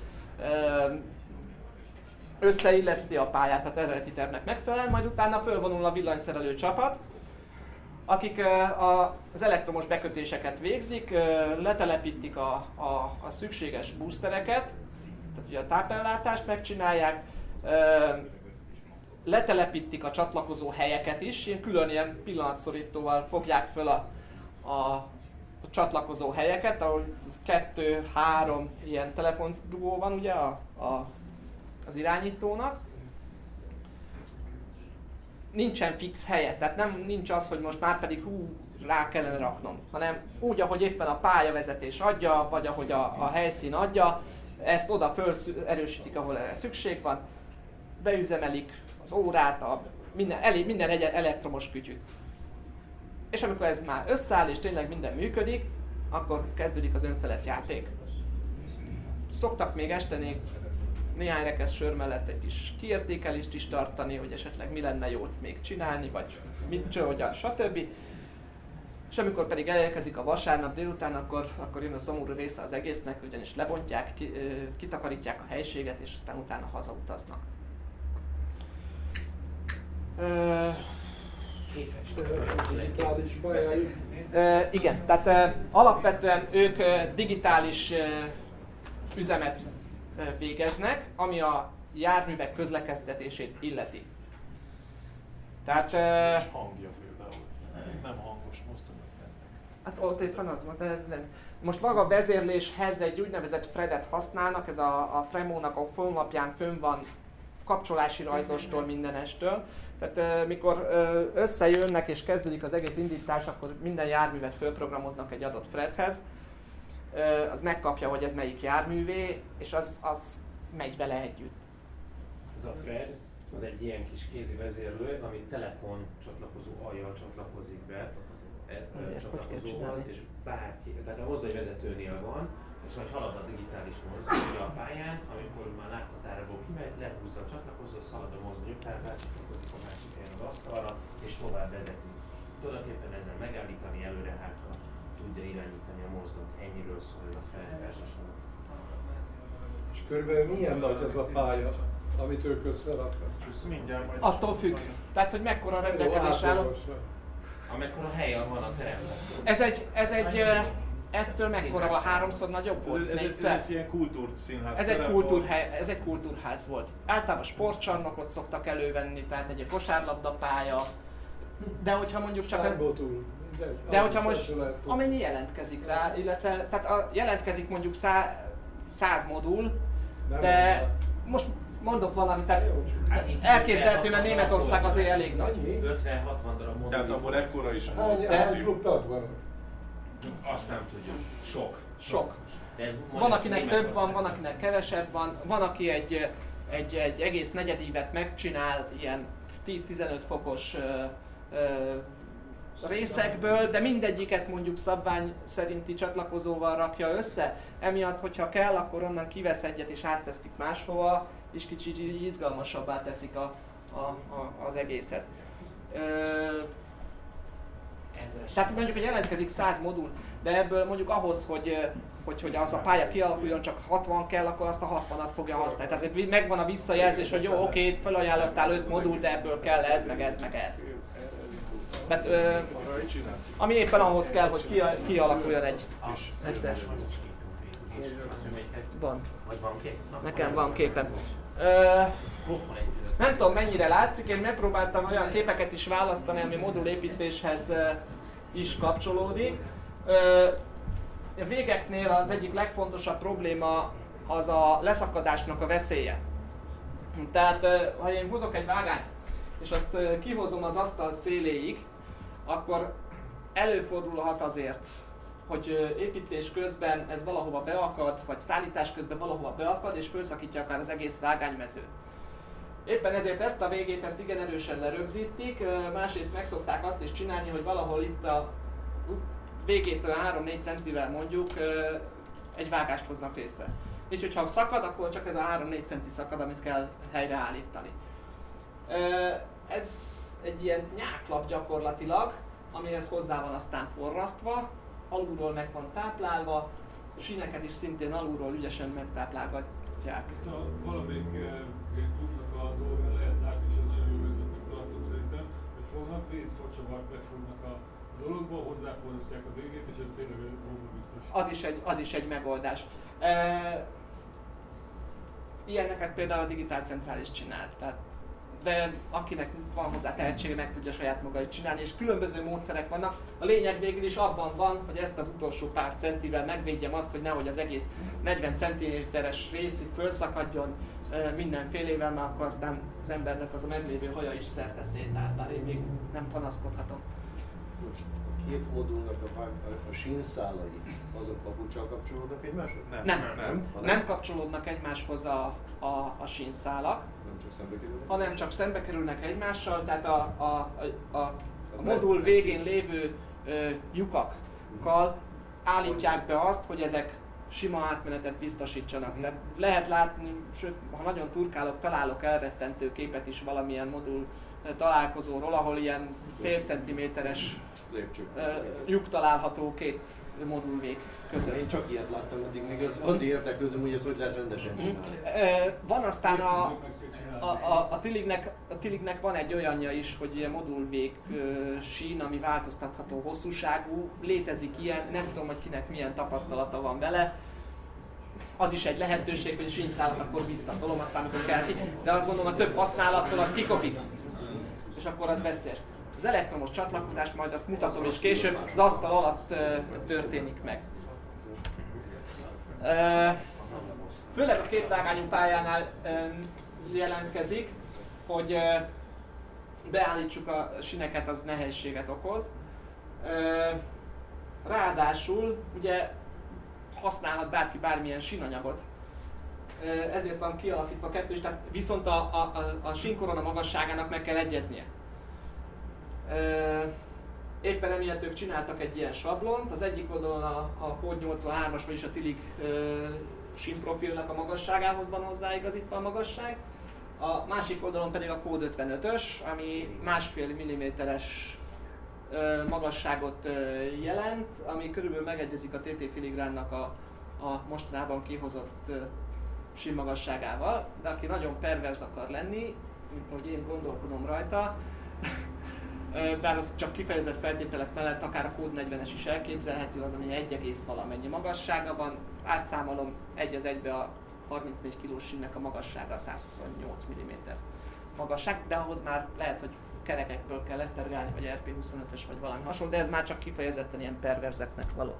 összeilleszti a pályát az eredeti tervnek megfelelően, majd utána fölvonul a villanyszerelő csapat, akik az elektromos bekötéseket végzik, letelepítik a szükséges boostereket, tehát ugye a tápellátást megcsinálják, letelepítik a csatlakozó helyeket is, külön ilyen pillanatszorítóval fogják föl a csatlakozó helyeket, ahol 2-3 ilyen telefondugó van ugye az irányítónak. Nincsen fix helye, tehát nincs az, hogy most már pedig rá kellene raknom, hanem úgy, ahogy éppen a pályavezetés adja, vagy ahogy a helyszín adja, ezt oda föl erősítik, ahol erre szükség van, beüzemelik az órát, minden elektromos kütyüt. És amikor ez már összeáll és tényleg minden működik, akkor kezdődik az önfelett játék. Szoktak még este néhány rekesz sör mellett egy kis kiértékelést is tartani, hogy esetleg mi lenne jót még csinálni, vagy mit, hogyan, stb. És amikor pedig elérkezik a vasárnap délután, akkor jön a szomorú része az egésznek, ugyanis lebontják, kitakarítják a helységet, és aztán utána hazautaznak. Igen, tehát alapvetően ők digitális üzemet végeznek, ami a járművek közlekedtetését illeti. Tehát... hangja például. Nem hangos mozdonyok mennek. Hát ott éppen az van, de nem. Most maga a vezérléshez egy úgynevezett Fredet használnak, ez a Fremo-nak a honlapján fönn van kapcsolási rajzostól, mindenestől. Tehát mikor összejönnek és kezdődik az egész indítás, akkor minden járművet fölprogramoznak egy adott Fredhez. Az megkapja, hogy ez melyik járművé, és az megy vele együtt. Ez a Fred, az egy ilyen kis kézi vezérlő, ami telefon csatlakozó alljal csatlakozik be, csatlakozóval, és bárki, tehát a mozdonyvezetőnél van, és ahogy halad a digitális mozdony a pályán, amikor már láthatárából kimegy, lehúzza a csatlakozót, szalad a mozdony után, csatlakozik a másik helyen az asztalra, és tovább vezeti. Tulajdonképpen ezzel megállítani előre-hátra tudja irányítani a mozdonyt. Ennyiről szól ez a Fred elsősorban. És körülbelül milyen nagy az a pálya, amit ők összeraknak? Attól függ. Tehát, hogy mekkora rendelkezés álló. Amekkora helyen van a teremben. Ettől mekkora a háromszor nagyobb volt? Ez egy ilyen kultúrszínház. Ez egy kultúrház volt. Általában sportcsarnokot szoktak elővenni, tehát egy kosárlabdapálya. De hogyha mondjuk csak... De hogyha most amennyi jelentkezik rá, illetve tehát jelentkezik mondjuk 100 modul, de most mondok valamit, tehát elképzelhető, mert Németország azért elég nagy. 50-60 darab modul. Tehát abból ekkora is van. Azt nem tudjuk. Sok. Van, akinek több van, van, akinek kevesebb van, aki egy egész negyedívet megcsinál ilyen 10-15 fokos részekből, de mindegyiket mondjuk szabvány szerinti csatlakozóval rakja össze. Emiatt, hogyha kell, akkor onnan kivesz egyet és átteszik máshova, és kicsit izgalmasabbá teszik az egészet. Tehát mondjuk, hogy jelentkezik 100 modul, de ebből mondjuk ahhoz, hogy az a pálya kialakuljon, csak 60 kell, akkor azt a 60-at fogja használni. Tehát ezért megvan a visszajelzés, hogy jó, oké, felajánlottál 5 modul, de ebből kell ez, meg ez, meg ez. Mert, ami éppen ahhoz kell, hogy kialakuljon egy test. Van. Nekem van képen. Nem tudom, mennyire látszik, én megpróbáltam olyan képeket is választani, ami modulépítéshez is kapcsolódik. A végeknél az egyik legfontosabb probléma az a leszakadásnak a veszélye. Tehát ha én hozok egy vágányt, és azt kihozom az asztal széléig, akkor előfordulhat azért, hogy építés közben ez valahova beakad, vagy szállítás közben valahova beakad, és felszakítja akár az egész vágánymezőt. Éppen ezért ezt a végét igen erősen lerögzítik, másrészt meg szokták azt is csinálni, hogy valahol itt a végétől 3-4 centivel mondjuk egy vágást hoznak részre. és hogyha szakad, akkor csak ez a 3-4 centi szakad, amit kell helyreállítani. Ez egy ilyen nyáklap gyakorlatilag, amihez hozzá van aztán forrasztva, alulról meg van táplálva, a síneket is szintén alulról ügyesen megtáplálgatják. Itt valamelyik klubnak a dolgán lehet látni, és ez nagyon jó ötletnek tartom szerintem, hogy fognak részfacsavart befúrnak a dologba, hozzáforrasztják a végét, és ez tényleg biztos. Az is egy megoldás. Ilyeneket például a Digitál Centrális csinál. De akinek van hozzá tehetsége, meg tudja saját maga is csinálni, és különböző módszerek vannak. A lényeg végül is abban van, hogy ezt az utolsó pár centivel megvédjem azt, hogy nehogy az egész 40 cm-es részig fölszakadjon mindenfélével, mert akkor aztán az embernek az a meglévő haja is szerte szétáll, bár én még nem panaszkodhatom. Most a két modulnak a sínszálai, azok papuccsal kapcsolódnak egymáshoz? Nem kapcsolódnak egymáshoz a sínszálak, hanem csak szembe kerülnek egymással, tehát a modul végén lévő lyukakkal állítják be azt, hogy ezek sima átmenetet biztosítsanak. Tehát lehet látni, sőt, ha nagyon turkálok, találok elrettentő képet is valamilyen modul találkozóról, ahol ilyen fél centiméteres lyuk található két modulvég között. Én csak ilyet láttam eddig, még az érdeklődöm, hogy ez hogy lehet rendesen csinálni. Van aztán a Tilignek van egy olyanja is, hogy ilyen modulvég sín, ami változtatható hosszúságú, létezik ilyen, nem tudom, hogy kinek milyen tapasztalata van vele. Az is egy lehetőség, hogy a sínszálat akkor visszatolom, aztán amikor kell ki, de azt gondolom a több használattól az kikopik, és akkor az veszélyes. Az elektromos csatlakozást majd azt mutatom, és később az asztal alatt történik meg. Főleg a kétvágányú pályánál jelentkezik, hogy beállítsuk a síneket, az nehézséget okoz. Ráadásul ugye használhat bárki bármilyen sínanyagot. Ezért van kialakítva kettős, tehát viszont a sínkorona magasságának meg kell egyeznie. Éppen emiatt ők csináltak egy ilyen sablont, az egyik oldalon a Code 83-as, vagyis a Tilig sínprofilnak a magasságához van hozzáigazítva a magasság, a másik oldalon pedig a Code 55-ös, ami 1,5 mm-es magasságot jelent, ami körülbelül megegyezik a TT filigránnak a mostanában kihozott sínmagasságával, de aki nagyon perverz akar lenni, mint ahogy én gondolkodom rajta, bár az csak kifejezett feltételek mellett akár a Code 40-es is elképzelhető, az ami 1, valamennyi magassága van, átszámolom 1:1 a 34 kg sínnek a magassága, a 128 mm magasság, de ahhoz már lehet, hogy kerekekből kell esztergálni, vagy RP25-ös, vagy valami hasonló, de ez már csak kifejezetten ilyen perverzeknek való.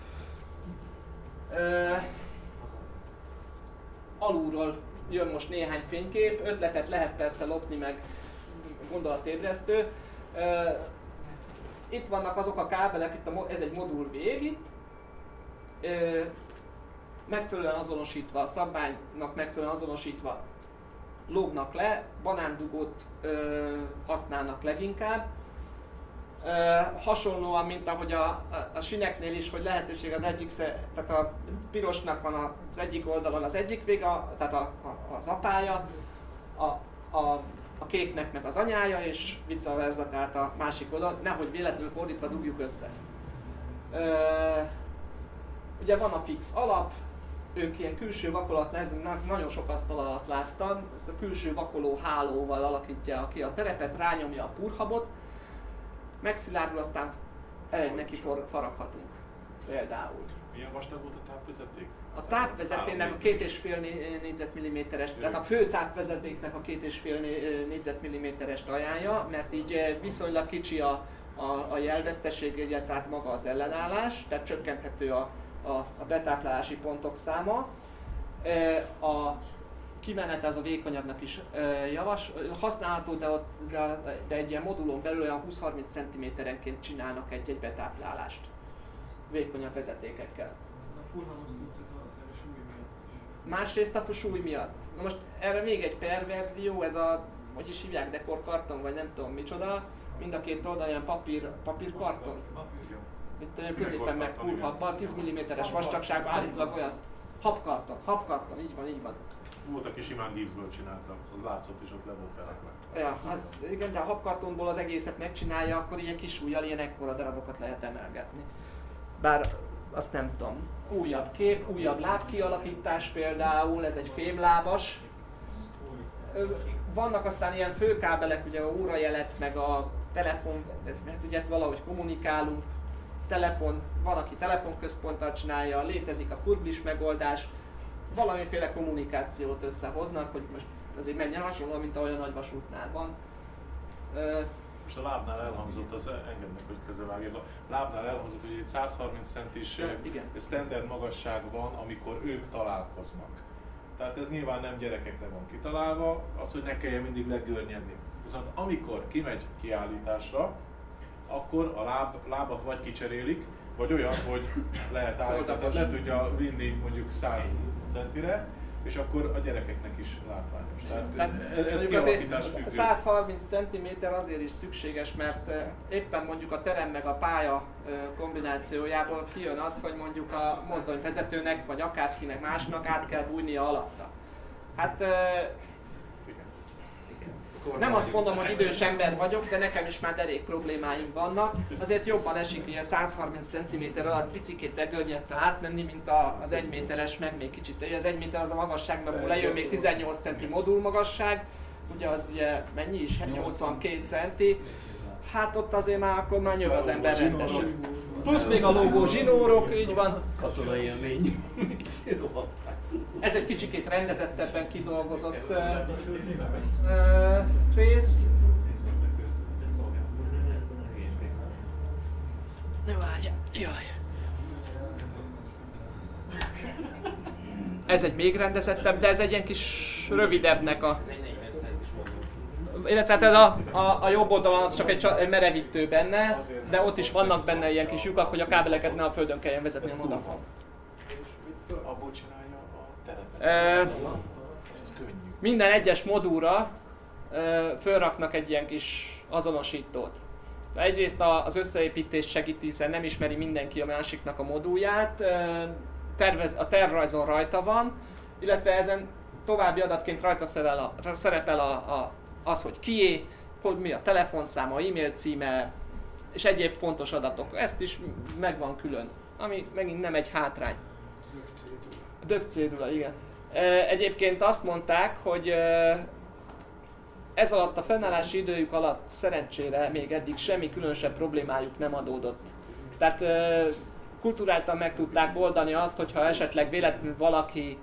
Alulról jön most néhány fénykép, ötletet lehet persze lopni, meg gondolatébresztő. Itt vannak azok a kábelek, ez egy modul vég itt, megfelelően azonosítva, a szabványnak megfelelően azonosítva lógnak le, banándugót használnak leginkább. Hasonlóan, mint ahogy a síneknél is, hogy lehetőség az egyik, tehát a pirosnak van az egyik oldalon az egyik vég, tehát az apája, a kéknek meg az anyája, és vice versa, tehát a másik oldalon, nehogy véletlenül fordítva dugjuk össze. Ugye van a fix alap, ők ilyen külső vakolat, nagyon sok asztal alatt láttam, ezt a külső vakoló hálóval alakítja ki a terepet, rányomja a purhabot, megszilárdul, aztán neki faraghatunk például. Milyen vastag volt a tápvezeték? A tápvezetéknek a 2,5 négyzetmilliméteres, tehát a fő tápvezetéknek a 2,5 négyzetmilliméterest ajánlja, mert így viszonylag kicsi a jelveszteség, illetve hát maga az ellenállás, tehát csökkenthető a betáplálási pontok száma. A kimenet az a vékonyagnak is használható, de egy ilyen modulon belül olyan 20-30 cm-enként csinálnak egy betáplálást vékonyabb vezetékekkel. Másrészt a súly miatt. Na most erre még egy perverzió, ez a, hogy is hívják, dekorkarton, vagy nem tudom micsoda, mind a két oldal ilyen papírkarton. Itt középen meg purhabban, 10 mm-es vastagságban, állítólag olyan Habkarton, így van. Volt, aki simán gipszből csinálta, az látszott is, ott le volt berakva. Ja, az, igen, de a habkartonból az egészet megcsinálja, akkor ilyen kis ujjal ilyen ekkora darabokat lehet emelgetni. Bár azt nem tudom. Újabb kép, újabb lábkialakítás például, ez egy fémlábas. Vannak aztán ilyen főkábelek, ugye a órajelet, meg a telefon, mert ugye valahogy kommunikálunk. Van, aki telefonközponttal csinálja, létezik a kurblis megoldás. Valamiféle kommunikációt összehoznak, hogy most azért menjen hasonló, mint ahogy a nagyvasútnál van. Most a lábnál elhangzott, az engednek, hogy közbevágjak. A lábnál elhangzott, hogy egy 130 centis standard magasság van, amikor ők találkoznak. Tehát ez nyilván nem gyerekekre van kitalálva, az, hogy ne kelljen mindig legörnyedni. Viszont amikor kimegy kiállításra, akkor a lábat vagy kicserélik, vagy olyan, hogy lehet állítani, tehát le tudja vinni mondjuk 100 centire, és akkor a gyerekeknek is látványos. Tehát ez kialakítás függő. 130 cm azért is szükséges, mert éppen mondjuk a terem meg a pálya kombinációjából kijön az, hogy mondjuk a mozdonyvezetőnek, vagy akárkinek másnak át kell bújnia alatta. Hát nem azt mondom, hogy idős ember vagyok, de nekem is már derék problémáim vannak. Azért jobban esik ilyen 130 cm alatt picikét görnyezten átmenni, mint az 1 méteres, meg még kicsit. Az 1 méter az a magasság, mert lejön még 18 cm modul magasság. Ugye az ugye mennyi is? 82 cm. Hát ott azért már akkor már nyög az ember rendesen. Plusz még a logó zsinórok, így van. Katonai élmény. Ez egy kicsikét rendezettebben kidolgozott rész. Ne várjál, jaj. Ez egy még rendezettebb, de ez egy ilyen kis rövidebbnek a... Ez egy 40 centis modul. Illetve hát ez a jobb oldalon az csak egy merevítő benne, de ott is vannak benne ilyen kis lyukak, hogy a kábeleket ne a földön kelljen vezetni, hanem odafon. Abból csinálja a terepet. Ez könnyű. Minden egyes modulra fölraknak egy ilyen kis azonosítót. Egyrészt az összeépítést segíti, hiszen nem ismeri mindenki a másiknak a modulját. A tervrajzon rajta van, illetve ezen további adatként rajta szerepel az, hogy kié, hogy mi a telefonszáma, e-mail címe és egyéb fontos adatok. Ezt is megvan külön, ami megint nem egy hátrány. Dögcédula, igen. Egyébként azt mondták, hogy ez alatt a fennállási időjük alatt szerencsére még eddig semmi különösebb problémájuk nem adódott. Tehát kulturáltan meg tudták oldani azt, hogyha esetleg véletlenül valaki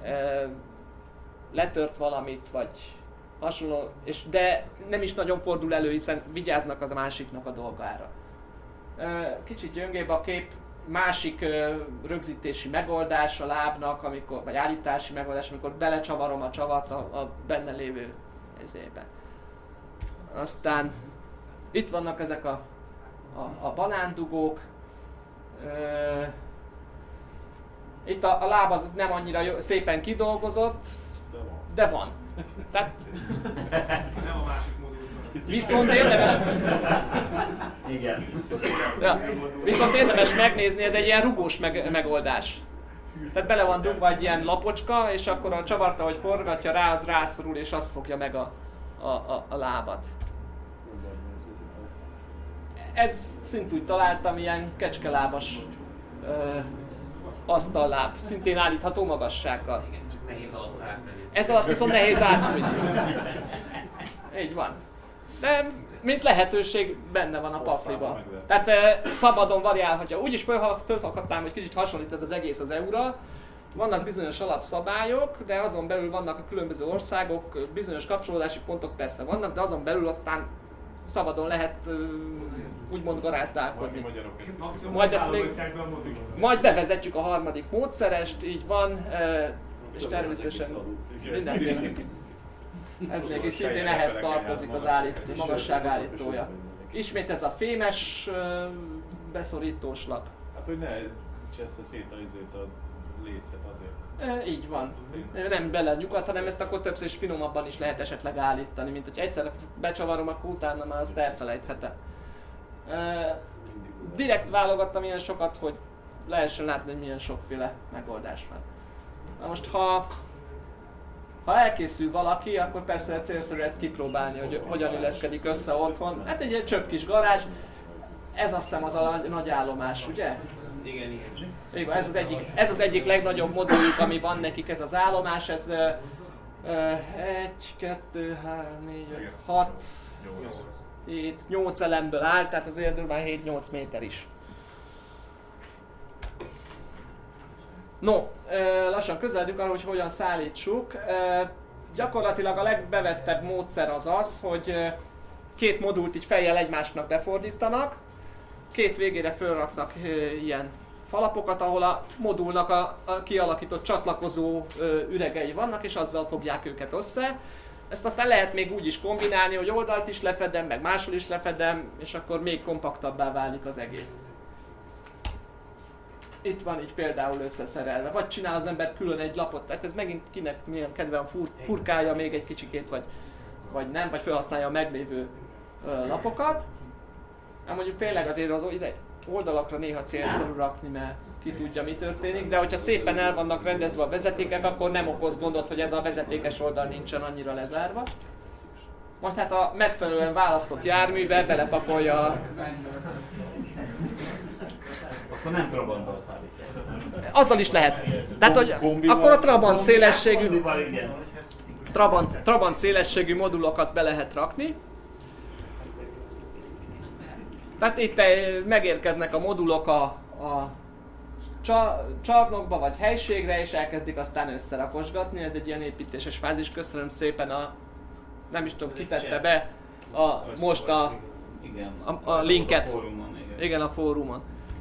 letört valamit, vagy hasonló, de nem is nagyon fordul elő, hiszen vigyáznak az a másiknak a dolgára. Kicsit gyöngébb a kép, másik rögzítési megoldás a lábnak, vagy állítási megoldás, amikor belecsavarom a csavart a benne lévő ezébe. Aztán itt vannak ezek a banándugók. Itt a láb az nem annyira szépen kidolgozott, de van. Tehát, Nem a másik modulban. viszont érdemes... Igen. Ja, viszont érdemes megnézni, ez egy ilyen rugós megoldás. Tehát bele van dugva egy ilyen lapocska, és akkor a csavart, ahogy forgatja rá, az rászorul, és az fogja meg a lábat. Ez szintúgy találtam, ilyen kecskelábas asztalláb, szintén állítható magassággal. Igen, csak nehéz alatt átmenni. Ez alatt viszont nehéz átmenni. Így van. De mint lehetőség benne van a pakliban. Tehát szabadon variálhatja. Úgy is fölfakadtám, hogy kicsit hasonlít ez az egész az EU-ra. Vannak bizonyos alapszabályok, de azon belül vannak a különböző országok, bizonyos kapcsolódási pontok persze vannak, de azon belül aztán szabadon lehet úgymond garázdálkodni. Majd bevezetjük a harmadik módszerest, így van, és természetesen mindenféle. Ez még is szintén ehhez tartozik az magasságállítója. Ismét ez a fémes beszorítós lap. Hát hogy ne csessze szét a lécet azért. Így van. Nem bele nyugat, hanem ezt akkor többször is finomabban is lehet esetleg állítani, mint hogy egyszer becsavarom, akkor utána már azt elfelejthetem. Direkt válogattam ilyen sokat, hogy lehessen látni, hogy milyen sokféle megoldás van. Na most ha elkészül valaki, akkor persze célszerű ezt kipróbálni, hogy hogyan illeszkedik össze otthon. Hát egy csöpp kis garázs, ez azt hiszem az a nagy állomás, ugye? Igen. Ez az egyik legnagyobb moduljuk, ami van nekik, ez az állomás, ez 1, 2, 3, 4, 5, 6, 7, 8 elemből áll, tehát azért durván 7-8 méter is. No, lassan közeledünk arra, hogy hogyan szállítsuk. Gyakorlatilag a legbevettebb módszer az, hogy két modult így fejjel egymásnak befordítanak, két végére fölraknak ilyen falapokat, ahol a modulnak a kialakított csatlakozó üregei vannak, és azzal fogják őket össze. Ezt aztán lehet még úgy is kombinálni, hogy oldalt is lefedem, meg máshol is lefedem, és akkor még kompaktabbá válik az egész. Itt van így például összeszerelve, vagy csinál az ember külön egy lapot, tehát ez megint kinek milyen kedve van, furkálja még egy kicsikét, vagy nem, vagy felhasználja a meglévő lapokat. Hát mondjuk tényleg azért az oldalakra néha célszerű rakni, mert ki tudja, mi történik, de hogyha szépen el vannak rendezve a vezetékek, akkor nem okoz gondot, hogy ez a vezetékes oldal nincsen annyira lezárva. Majd hát a megfelelően választott járműbe belepakolja. Akkor nem Trabanttal szállítják. Azzal is lehet. Tehát, hogy akkor a Trabant szélességű, Trabant szélességű modulokat be lehet rakni. Tehát itt megérkeznek a modulok a csarnokba vagy helységre, és elkezdik aztán összerakosgatni. Ez egy ilyen építéses fázis. Köszönöm szépen nem is tudom, kitette be most a linket. Igen, a fórumon.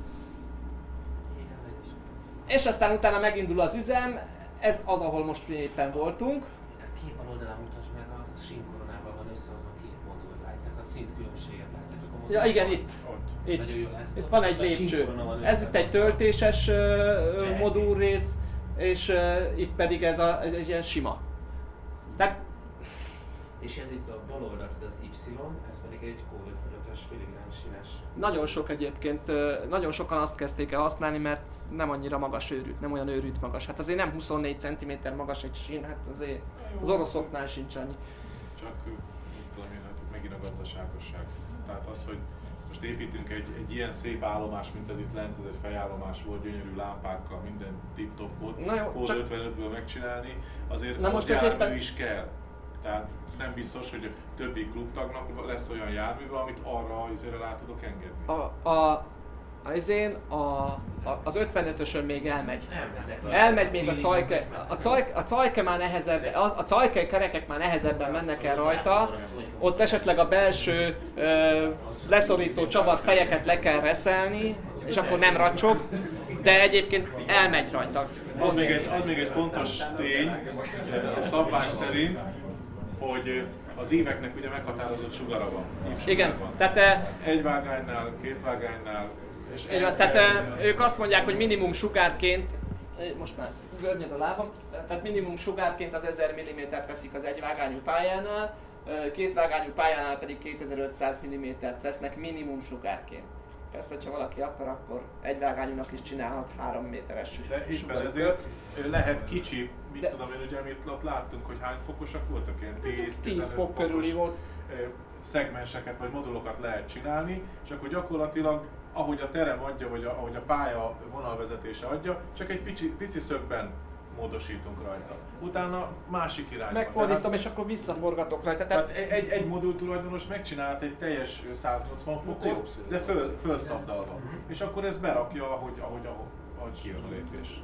És aztán utána megindul az üzem, ez az, ahol most mi éppen voltunk. Itt a két bal oldalán mutasd meg, a sínkoronával van összehozva két modul, látják, a szintkülönbséget látjátok a modul. Ja igen, itt. Itt van egy lépcső. Ez itt egy töltéses modulrész, és itt pedig ez egy ilyen sima. Tehát, és ez itt a bal oldalt, ez az Y, ez pedig egy Q55-ös filigrán sínes. nagyon sok egyébként, nagyon sokan azt kezdték el használni, mert nem annyira magas őrült, nem olyan őrült magas. Hát azért nem 24 cm magas egy sín, hát azért az oroszoknál sincs annyi. Csak tudom én, megint a gazdaságosság. Tehát az, hogy most építünk egy ilyen szép állomás, mint ez itt lent, ez egy fejállomás volt, gyönyörű lámpákkal, minden tip-top volt, Kód 55-ből megcsinálni, azért most jármű is kell. Tehát nem biztos, hogy a többi klubtagnak lesz olyan járműve, amit arra azért rá tudok engedni. Az 55-ösön még elmegy. Elmegy még a Cajke. A Cajke már nehezebb, a Cajke kerekek már nehezebben mennek el rajta. Ott esetleg a belső leszorító csavar fejeket le kell reszelni, és akkor nem racsog, de egyébként elmegy rajta. Az még egy fontos tény, a szabvány szerint, hogy az íveknek ugye meghatározott sugara van. Igen, tehát egy vágánynál, két vágánynál. Ők azt mondják, hogy minimum sugárként, most már görnyed a lábam, tehát minimum sugárként az 1000 mm-t veszik az egyvágányú pályánál, kétvágányú pályánál pedig 2500 mm-t vesznek minimum sugárként. Persze, ha valaki akar, akkor egyvágányúnak is csinálhat 3 méteres de éppen ezért lehet kicsi, tudom én, ugye amit ott láttunk, hogy hány fokosak voltak, ilyen 10 fok körüli volt. Szegmenseket vagy modulokat lehet csinálni, és akkor gyakorlatilag ahogy a terem adja, vagy ahogy a pálya vonalvezetése adja, csak egy pici szögben módosítunk rajta. Utána másik irányba. Megfordítom, és akkor visszaforgatok rajta. Tehát egy modul tulajdonos megcsinált egy teljes 180 fokot, de fölszabdalva. És akkor ez berakja, ahogy kijön a lépés.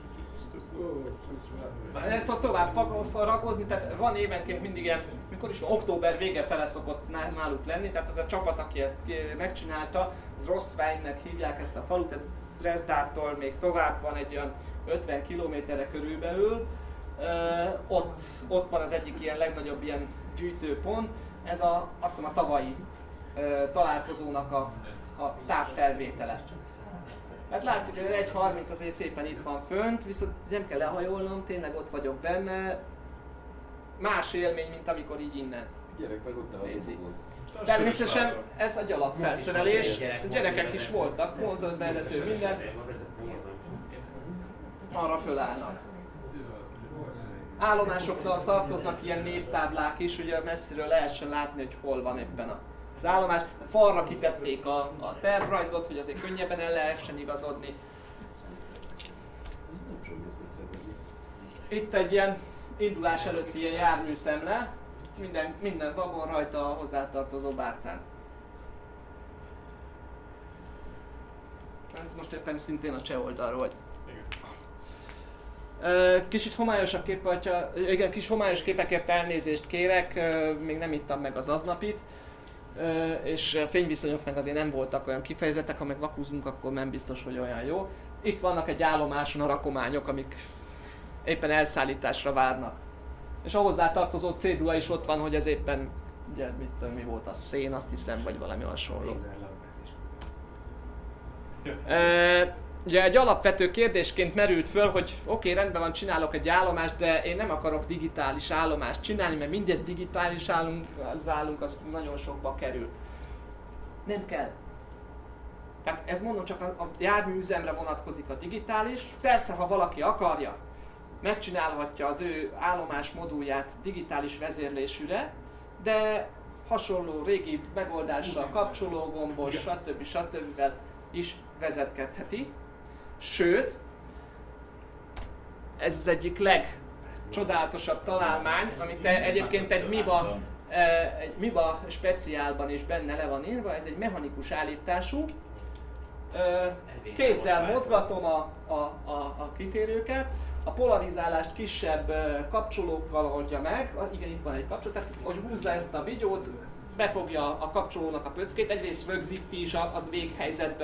Ezt tovább rakozni, tehát van évenként mindig ilyen, mikor is október vége fele szokott náluk lenni, tehát az a csapat, aki ezt megcsinálta, az Rosszványnak hívják ezt a falut, ez Dresdától még tovább van egy olyan 50 kilométerre körülbelül. Ott van az egyik ilyen legnagyobb ilyen gyűjtőpont, ez azt hiszem a tavalyi találkozónak a távfelvétele. Ez látszik, hogy 1.30 azért szépen itt van fönt, viszont nem kell lehajolnom, tényleg ott vagyok benne. Más élmény, mint amikor így innen nézi. Természetesen ez a gyalogfelszerelés, gyerekek is voltak, mozdonyvezető, minden. Arra fölállnak. állomásokhoz tartoznak ilyen névtáblák is, ugye messziről lehessen látni, hogy hol van éppen az állomás. A falra kitették a tervrajzot, hogy azért könnyebben el lehessen igazodni. Itt egy ilyen indulás előtti ilyen járműszemle, minden vagon rajta a hozzátartozó bárcán. Ez most éppen szintén a cseh oldalról vagy. Kicsit homályosabb kép, igen, kis homályos képekért elnézést kérek, még nem ittam meg az aznapit, és a fényviszonyok meg azért nem voltak olyan kifejezettek, ha meg vakuzunk, akkor nem biztos, hogy olyan jó. Itt vannak egy állomáson a rakományok, amik éppen elszállításra várnak. És a hozzátartozó cédula is ott van, hogy ez éppen, ugye, mi volt a szén, azt hiszem, vagy valami hasonló. Ugye egy alapvető kérdésként merült föl, hogy oké, rendben van, csinálok egy állomást, de én nem akarok digitális állomást csinálni, mert minden digitális állunk, az nagyon sokba kerül. Nem kell. Tehát ez mondom csak a járműüzemre vonatkozik a digitális. Persze, ha valaki akarja, megcsinálhatja az ő állomás modulját digitális vezérlésűre, de hasonló régi megoldással, kapcsológombos, stb. Is vezetkedheti. Sőt, ez az egyik legcsodálatosabb találmány, amit egyébként egy MIBA speciálban is benne le van írva, ez egy mechanikus állítású. Kézzel mozgatom a kitérőket, a polarizálást kisebb kapcsolókkal oldja meg, igen, itt van egy kapcsoló, tehát hogy húzza ezt a vigyót, befogja a kapcsolónak a pöckét, egyrészt rögzíti is az véghelyzetbe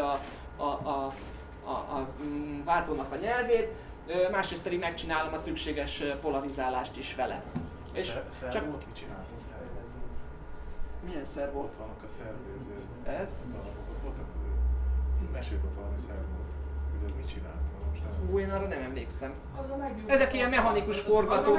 a váltónak a nyelvét, másrészt pedig megcsinálom a szükséges polarizálást is vele. És csak... Ki csinálta a szervót? Milyen szervót? Ott vannak a szervőzők. Ez? Mesélt ott valami szervót, hogy ez mit csinál? Én arra nem emlékszem. Ezek ilyen mechanikus forgatók.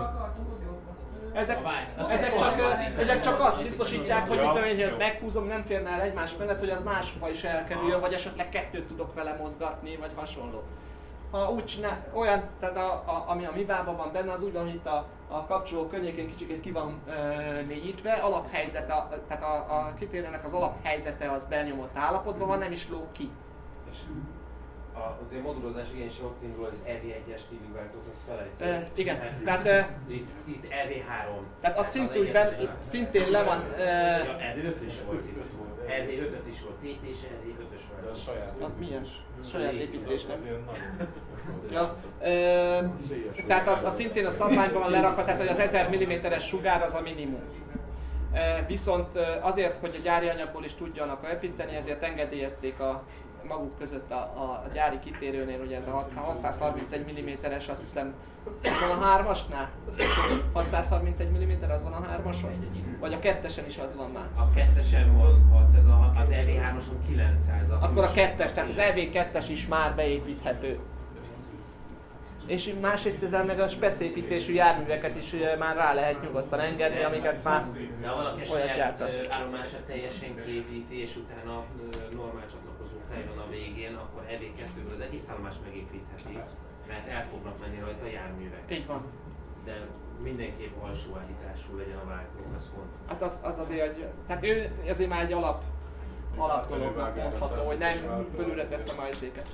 Ezek csak azt biztosítják, hogy hogy ezt meghúzom, nem férne el egymás mellett, hogy az máshova is elkerüljön, vagy esetleg kettőt tudok vele mozgatni, vagy hasonló. Ha úgy csinál, olyan, tehát ami a MIBA-ban van benne, az úgy van, hogy itt a kapcsoló környékén kicsit ki van mélyítve, alaphelyzete, tehát a kitérőnek az alaphelyzete az benyomott állapotban van, nem is lóg ki. Azért modulozás igen is ott indul, az EV1-es stílűváltók, az felejtő. Igen, tehát... Itt EV3. Tehát az szintén le van... Ja, EV5 is volt itt. EV5 is volt, TT és EV5-ös volt. Az milyen? Saját építésnek. Ja, tehát az szintén a szabványban lerakva, tehát hogy az 1000 mm-es sugár az a minimum. Viszont azért, hogy a gyári anyagból is tudjanak építeni, ezért engedélyezték maguk között a gyári kitérőnél, ugye ez a 631 mm-es, azt hiszem, van a 3-asnál? 631 mm az van a 3-ason? Vagy a 2-esen is az van már? A 2-esen van 600, az EV3-oson 900. Akkor a 2-es, tehát az EV2-es is már beépíthető. És másrészt ezzel meg a speciépítésű járműveket is már rá lehet nyugodtan engedni, amiket már de ha valaki saját állomását teljesen kiépíti, és utána normál csatlakozó fej van a végén, akkor EV2-ből az egész állomást megépítheti, mert el fognak menni rajta a járművek. Így van. De mindenképp alsó állítású legyen a váltó, ez fontos. Hát az azért, hogy, tehát ő ezért már egy alap dolognak mondható, hogy nem fölülre teszem a izéket.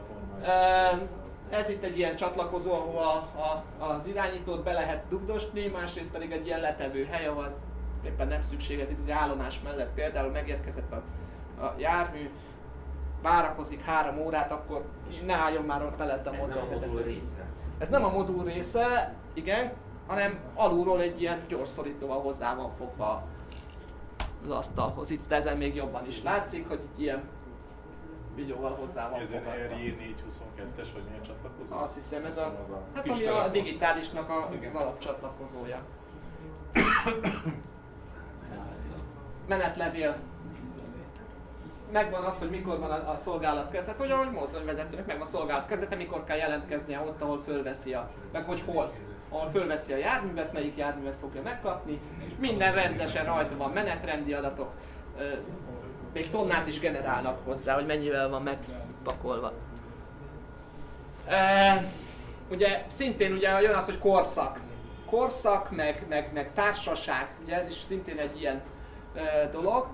Ez itt egy ilyen csatlakozó, ahol az irányítót be lehet dugdosni, másrészt pedig egy ilyen letevő hely, ahol éppen nem szükséges, itt az állomás mellett például megérkezett a jármű, várakozik 3 órát, akkor ne álljon már ott mellett a mozdonyvezető. Ez nem a modul része, igen, hanem alulról egy ilyen gyorsszorítóval hozzá van fogva az asztalhoz. Itt ezen még jobban is látszik, hogy itt ilyen vigyóval hozzá van fogadva. Ez egy RJ422-es vagy milyen csatlakozó? Azt hiszem ez hát ami a digitálisnak az alapcsatlakozója. Menetlevél. Megvan az, hogy mikor van a szolgálat kezdete, hogy ahogy mozdonyvezetőnek megvan a szolgálat kezdete, mikor kell jelentkeznie ott, ahol fölveszi meg hogy hol. Ahol fölveszi a járművet, melyik járművet fogja megkapni, és minden rendesen rajta van, menetrendi adatok. Még tonnát is generálnak hozzá, hogy mennyivel van megpakolva. ugye szintén ugye jön az, hogy korszak. Korszak, meg társaság, ugye ez is szintén egy ilyen dolog.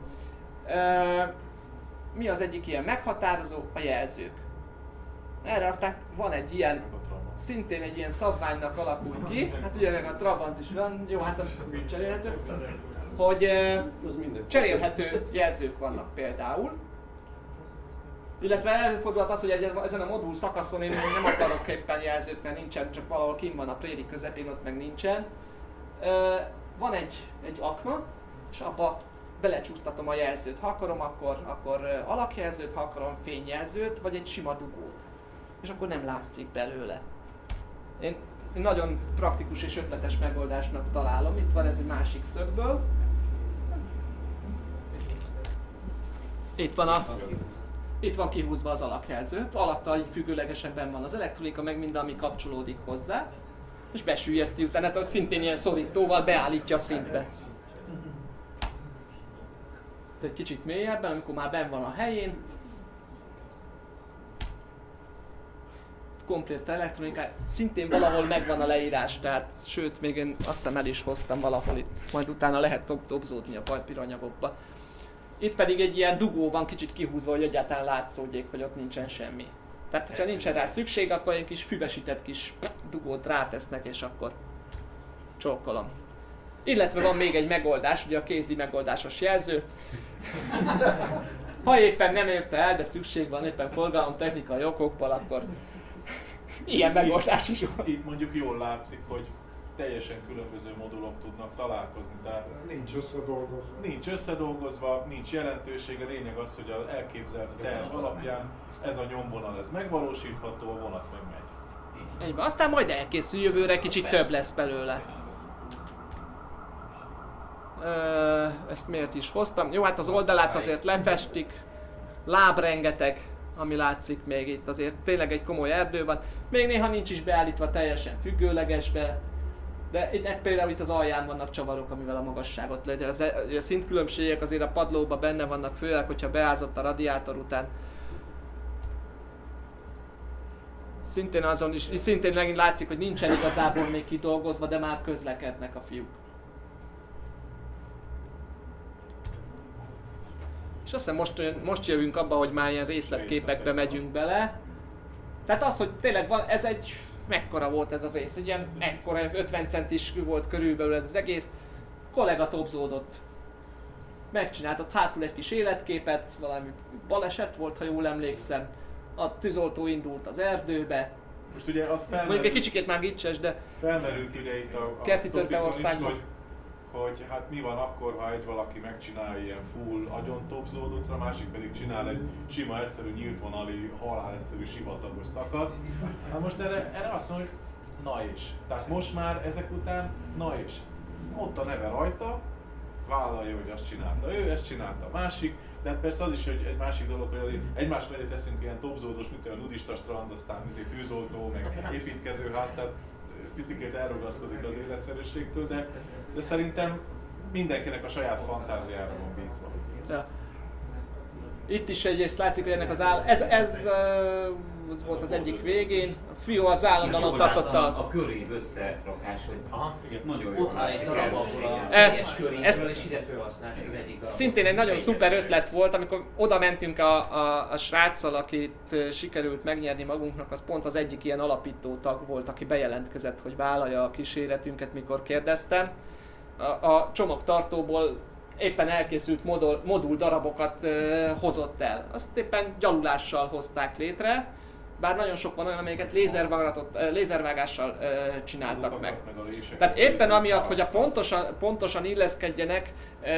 Mi az egyik ilyen meghatározó? A jelzők. Erre aztán van egy ilyen, szintén egy ilyen szabványnak alakult ki, hát ugye a Trabant is van, jó, hát az cserélhető, hogy cserélhető jelzők vannak például. Illetve előfordulhat az, hogy ezen a modul szakaszon én nem akarok éppen jelzőt, mert nincsen, csak valahol kint van a préri közepén, ott meg nincsen. Van egy akna, és abba belecsúsztatom a jelzőt. Ha akarom, akkor alakjelzőt, ha akarom fényjelzőt, vagy egy sima dugót. És akkor nem látszik belőle. Én nagyon praktikus és ötletes megoldásnak találom. Itt van ez egy másik szögből. Itt van kihúzva az alakjelző, alatta függőlegesen benn van az elektronika, meg minden, ami kapcsolódik hozzá, és besüllyeszti utána, hogy szintén ilyen szorítóval beállítja a szintbe. Egy kicsit mélyebben, amikor már benn van a helyén, komplet elektronikája, szintén valahol megvan a leírás, tehát sőt, még én azt hiszem el is hoztam valahol itt, majd utána lehet dobzódni a papíranyagokba. Itt pedig egy ilyen dugó van kicsit kihúzva, hogy egyáltalán látszódjék, hogy ott nincsen semmi. Tehát, ha nincsen rá szükség, akkor egy kis füvesített kis dugót rátesznek, és akkor csókolom. Illetve van még egy megoldás, ugye a kézi megoldásos jelző. Ha éppen nem érte el, de szükség van éppen forgalomtechnikai okokból, akkor ilyen megoldás is van. Itt mondjuk jól látszik, hogy teljesen különböző modulok tudnak találkozni. Tehát nincs összedolgozva, nincs jelentősége, lényeg az, hogy az elképzelt terv alapján ez a nyomvonal ez megvalósítható, a vonat meg megy. Egyben. Aztán majd elkészül jövőre, kicsit több lesz belőle. Ezt miért is hoztam? Jó, hát az oldalát azért lefestik, láb rengeteg, ami látszik még itt, azért tényleg egy komoly erdő van. Még néha nincs is beállítva teljesen függőlegesbe, de például itt az alján vannak csavarok, amivel a magasságot lehet. A szintkülönbségek azért a padlóban benne vannak, főleg, hogyha beázott a radiátor után. Szintén azon is, szintén megint látszik, hogy nincsen igazából még kidolgozva, de már közlekednek a fiúk. És azt hiszem most jövünk abba, hogy már ilyen részletképekbe megyünk bele. Tehát az, hogy tényleg van, ez egy, mekkora volt ez az rész, egy ilyen ekkora, 50 centis volt körülbelül ez az egész. Kollega topzódott. Megcsináltott hátul egy kis életképet, valami baleset volt, ha jól emlékszem. A tűzoltó indult az erdőbe. Most ugye az mondjuk egy kicsikét már gicses, de felmerült ugye itt a topikon is, hogy hát mi van akkor, ha egy valaki megcsinál ilyen full agyontopzódottra, a másik pedig csinál egy sima, egyszerű, nyílt vonali, halál egyszerű, sivatagos szakaszt. Hát most erre azt mondom, hogy na és. Tehát most már ezek után na és. Ott a neve rajta, vállalja, hogy azt csinálta ő, ezt csinálta a másik, de persze az is, hogy egy másik dolog, hogy egymás mellé teszünk ilyen topzódos, mint olyan nudista strand, aztán tűzoltó, meg építkezőház, tehát picikét elrugaszkodik az életszerűségtől, de szerintem mindenkinek a saját fantáziára van bízva. Ja. Itt is egyrészt látszik, hogy ennek az ez volt az egyik végén. A fiú az állandóan ott tartotta a körév összerakás, hogy aha, nagyon jó. Ott van egy darab abból a teljes körévről, és ide felhasználják az egyik darab. Szintén egy nagyon szuper ötlet volt, amikor oda mentünk a sráccal, akit sikerült megnyerni magunknak, az pont az egyik ilyen alapító tag volt, aki bejelentkezett, hogy vállalja a kíséretünket, mikor kérdeztem. A csomagtartóból éppen elkészült modul darabokat hozott el. Azt éppen gyalulással hozták létre, bár nagyon sok van olyan, amelyeket lézervágással csináltak meg. Tehát éppen amiatt, hogy pontosan illeszkedjenek,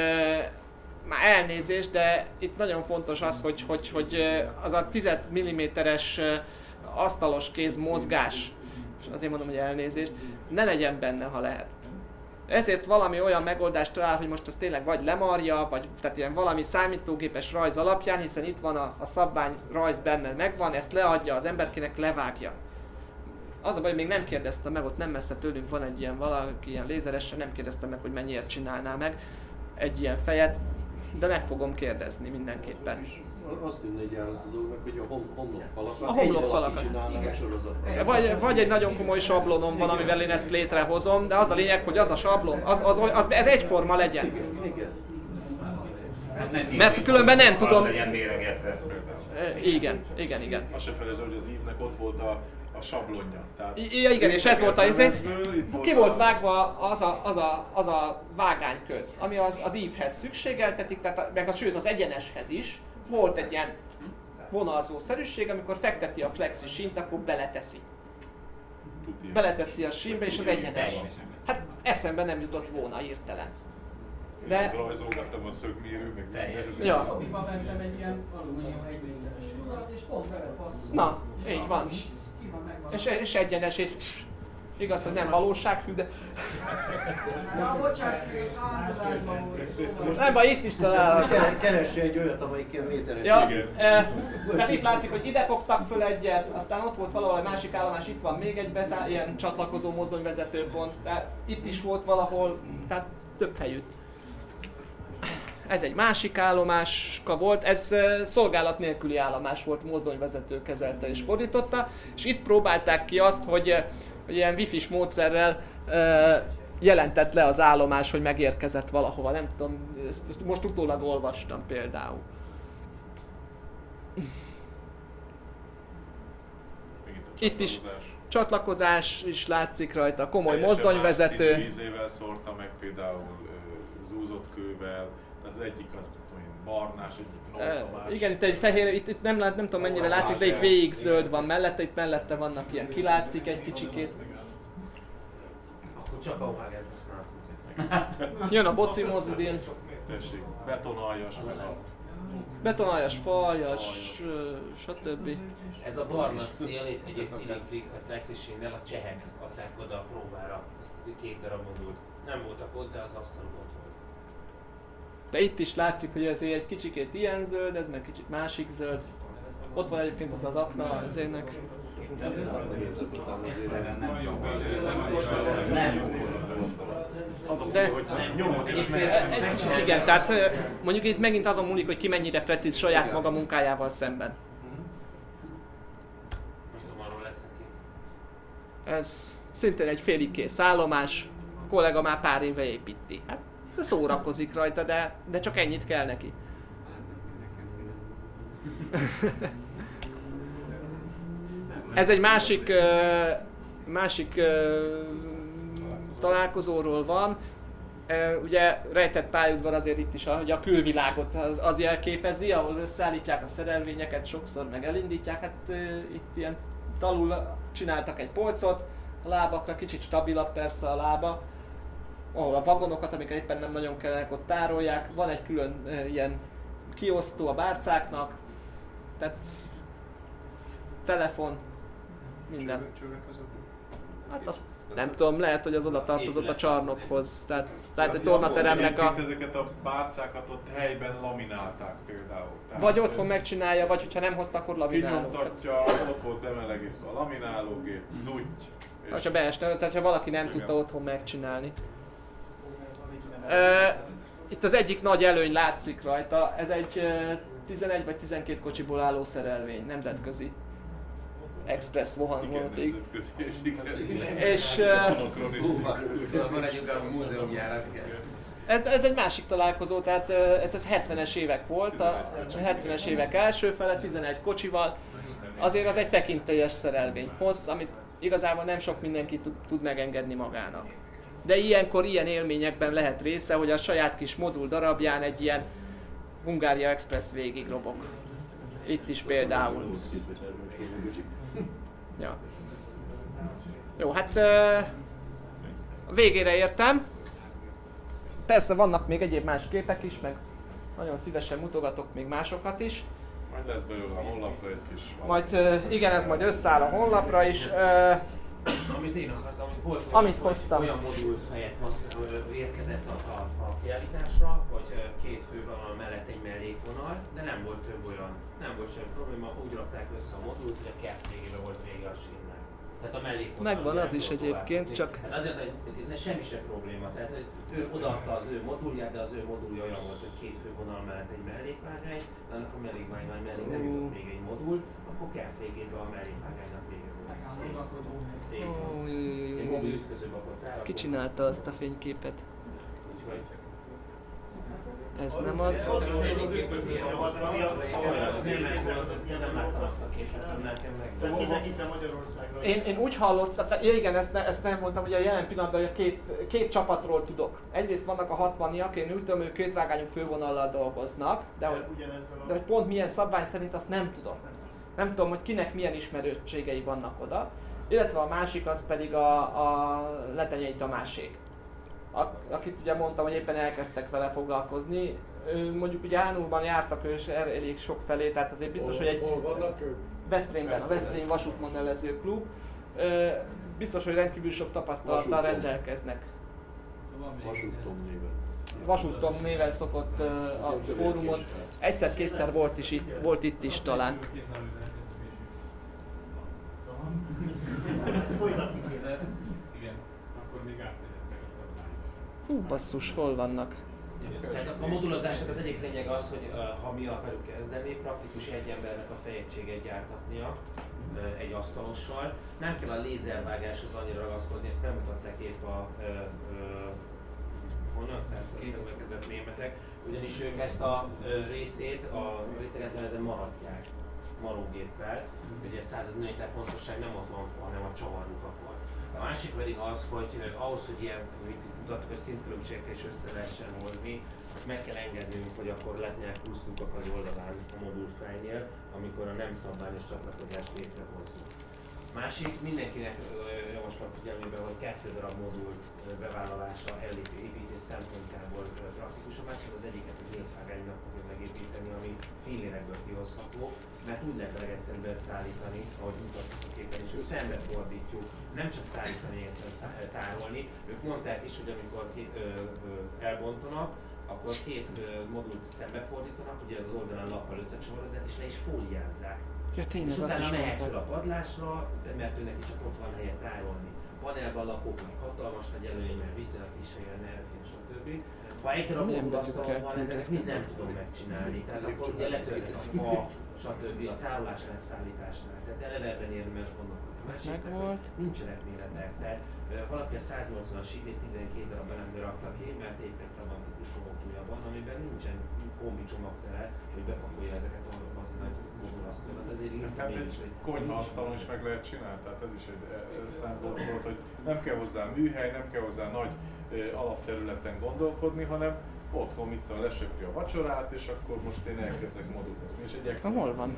már elnézést, de itt nagyon fontos az, hogy az a 10 mm-es asztalos kéz mozgás, és azért mondom, hogy elnézést, ne legyen benne, ha lehet. Ezért valami olyan megoldást talál, hogy most az tényleg vagy lemarja, vagy tehát ilyen valami számítógépes rajz alapján, hiszen itt van a szabvány rajz benne megvan, ezt leadja az emberkének, levágja. Az a baj, hogy még nem kérdeztem meg, ott nem messze tőlünk van egy ilyen valaki, ilyen lézeresen, nem kérdeztem meg, hogy mennyiért csinálná meg egy ilyen fejet. de meg fogom kérdezni mindenképpen. Azt tűnne egy járat a dolognak, hogy a homlokfalakat A homlokfalakat. csinálnám a sorozatban. Vagy egy nagyon komoly sablonom van, amivel én ezt létrehozom, de az a lényeg, hogy az a sablon, ez egyforma legyen. Igen. Mert különben nem tudom. Legyen méregetve. Igen. Azt se felejtsd, hogy az ívnek ott volt a sablonja. Tehát Igen, és ez volt ki volt vágva az a vágányköz, ami az ívhez szükségeltetik, meg sőt az egyeneshez is. Volt egy ilyen vonalzó szerűség, amikor fekteti a flexi sínt, akkor beleteszi. Beleteszi a sínbe, és az egyenes. Hát eszembe nem jutott volna hirtelen. De... rajzolgattam a szögmérő, meg teljesen. Ja. Mentem egy ilyen alumínium 1 méteres sulat, és pont vele passzol. Na, így van. És egyenes, és igaz, hogy nem valósághű, de... Ja, bocsáss, ez áldozásban volt. Nem baj, itt is találok. Keresse egy olyat, amelyik ilyen méteres. Ja, tehát itt látszik, hogy ide fogtak föl egyet, aztán ott volt valahol egy másik állomás, itt van még egy ilyen csatlakozó mozdonyvezetőpont, tehát itt is volt valahol, tehát több helyütt. Ez egy másik állomáska volt, ez szolgálat nélküli állomás volt, mozdonyvezető kezelte és fordította, és itt próbálták ki azt, hogy ilyen wifi-s módszerrel jelentett le az állomás, hogy megérkezett valahova, nem tudom, ezt most utólag olvastam például. Itt is csatlakozás is látszik rajta, komoly mozdonyvezető. Vízével szórta meg például zúzott kővel, az egyik az barnás, egyik nózamás. Igen, itt egy fehér, itt nem tudom mennyire látszik, de itt végig zöld van mellette, itt mellette vannak ilyen, kilátszik egy kicsikét. Akkor csak a vágát használtuk. Jön a boci mozdin. Tessék, betonaljas, Betonaljas, faljas, stb. Ez a barna szél egy flexisinnel a csehek adták oda a próbára. Ezt 2 darab modult. Nem voltak ott, de az asztalon ott volt. De itt is látszik, hogy ez egy kicsikét ilyen zöld, ez meg kicsit másik zöld. Ott van egyébként az akna az énnek. De igen, tehát mondjuk itt megint azon múlik, hogy ki mennyire precíz saját maga munkájával szemben. Ez szintén egy félig kész állomás, a kollega már pár éve építi. Hát szórakozik rajta, de csak ennyit kell neki. Ez egy másik találkozóról van. Ugye rejtett pályaudvar azért itt is, hogy a külvilágot az jelképezi, ahol összeállítják a szerelvényeket, sokszor meg elindítják. Hát itt ilyen talul csináltak egy polcot, a lábakra kicsit stabilabb persze a lába, ahol a vagonokat, amiket éppen nem nagyon kellenek, ott tárolják. Van egy külön ilyen kiosztó a bárcáknak, tehát telefon, minden. Hát azt nem tudom, lehet, hogy az oda tartozott a csarnokhoz. Tehát lehet, hogy tornateremnek a... Ezeket a bárcákat ott helyben laminálták például. Tehát vagy otthon megcsinálja, vagy hogyha nem hozta, akkor laminálok. Kinyomtatja, ott volt bemelegítve a laminálógép, zúgy. Ha beesne, tehát ha valaki nem tudta otthon megcsinálni. Itt az egyik nagy előny látszik rajta, ez egy 11 vagy 12 kocsiból álló szerelvény, nemzetközi. Express vonatig. És maradjunk a múzeumjára. Ez egy másik találkozó, tehát ez 70-es évek volt, a 70-es évek első fele, 11 kocsival. Azért az egy tekintélyes szerelvény, hossz, amit igazából nem sok mindenki tud megengedni magának. De ilyenkor ilyen élményekben lehet része, hogy a saját kis modul darabján egy ilyen Hungária Express végig robog. Itt is például. Ja. Jó, hát a végére értem. Persze vannak még egyéb más képek is, meg nagyon szívesen mutogatok még másokat is. Majd lesz belőle a honlapra egy kis... Majd igen, ez majd összeáll a honlapra is. Amit én akartam, hogy volt amit hoztam. Olyan modult fejet érkezett a kiállításra, hogy 2 fővonal mellett egy mellékvonal, de nem volt több olyan, nem volt semmi probléma, úgy rakták össze a modult, hogy a kert végébe volt vége a sínnek. Tehát a mellékvonal. Megvan az is egyébként, csak... Hát azért, hogy semmi sem probléma. Tehát ő odaadta az ő modulját, de az ő modulja olyan volt, hogy két fővonal mellett egy mellékvágány, de annak a mellékvágány mellé nem jutott még egy modul, akkor kert végébe a mellékvágánynak vége volt. Egy mobil ütközőbakot rárakott. Ki csinálta azt a fényképet? Úgyhogy... Ez nem az. Nem láttam azt a képet, nekem meg. Tehát közelít Magyarországra. Én úgy hallottam, igen, ezt nem mondtam, hogy a jelen pillanatban két csapatról tudok. Egyrészt vannak a 60-iak, én úgy tudom, ők kétvágányú fővonallal dolgoznak, de hogy pont milyen szabvány szerint azt nem tudom. Nem tudom, hogy kinek milyen ismerőtségei vannak oda. Illetve a másik az pedig a Letenyei Tamásék. Akit ugye mondtam, hogy éppen elkezdtek vele foglalkozni. Mondjuk ugye Ánulban jártak ő is elég sok felé, tehát azért biztos, hogy egy... Hol vannak ők? Veszprémben, a Veszprém vasútmodellező klub. Biztos, hogy rendkívül sok tapasztalattal rendelkeznek. Vasúttom néven. Vasúttom néven szokott a fórumon. Egyszer-kétszer volt itt is talán. Folytatni kéne. Igen, akkor még átmegyek a szabványos. Hú, basszus, hol vannak? Tehát a modulozásnak az egyik lényeg az, hogy ha mi akarjuk kezdeni, praktikus egy embernek a fejegységet gyártatnia egy asztalossal. Nem kell a lézervágáshoz annyira ragaszkodni, ezt nem mutatták épp a honnan szövetkezett németek, ugyanis ők ezt a részét a rétegetlenezen maradják marógéppel, ugye 100 mm pontosság nem ott van, hanem a csavarlukakon. A másik pedig az, hogy ahhoz, hogy ilyen, mint mutattuk, hogy szintkülönbségekkel is össze lehessen hozni, azt meg kell engednünk, hogy akkor lehetnek plusz lukak az oldalán a modulfejnél, amikor a nem szabványos csatlakozást létrehozzuk. Másik, mindenkinek javaslom figyelmébe, hogy 2 darab modul bevállalása építés szempontjából praktikus. A másik az egyiket a nyíltvágánynak fogja megépíteni, ami fillérekből kihozható, mert úgy lehet legegyszerűbben szállítani, ahogy mutattuk a képen is, hogy szembe fordítjuk, nem csak szállítani, egyszerűen tárolni. Ők mondták is, hogy amikor elbontanak, akkor 2 modult szembefordítanak, ugye az oldalán lappal összecsavarozzák és le is fóliázzák. Ja, tényleg, és azt utána is mehet mondtam. fel a padlásra, mert őnek is csak ott van helye tárolni. Panelban lakóknak hatalmas nagy előny, mert viszonylag kis helyen elfér, stb. Ha egy darab modulasztalon van, ezeket mind nem tudom megcsinálni. Tehát akkor ugye letörnek a fa, stb. A tárolásnál, szállításnál. Tehát eleve ebben érdemes gondolkodni. A másik, hogy nincsenek méretek. Tehát valaki a 180-as idét 12 darab elembe rakta ki, mert éppen van típusú motorja van, amiben nincsen kombi csomagtere, hogy bepakolja ezeket az nagy modulasztalokat. Ezért írtam én is, hogy... Konyhaasztalon is meg lehet csinálni, tehát ez is egy szempont volt, hogy nem kell hozzá műhely, nem kell hozzá nagy alapterületen gondolkodni, hanem otthon itt lesöpri a vacsorát, és akkor most én elkezdek modulozni. És egy hol van?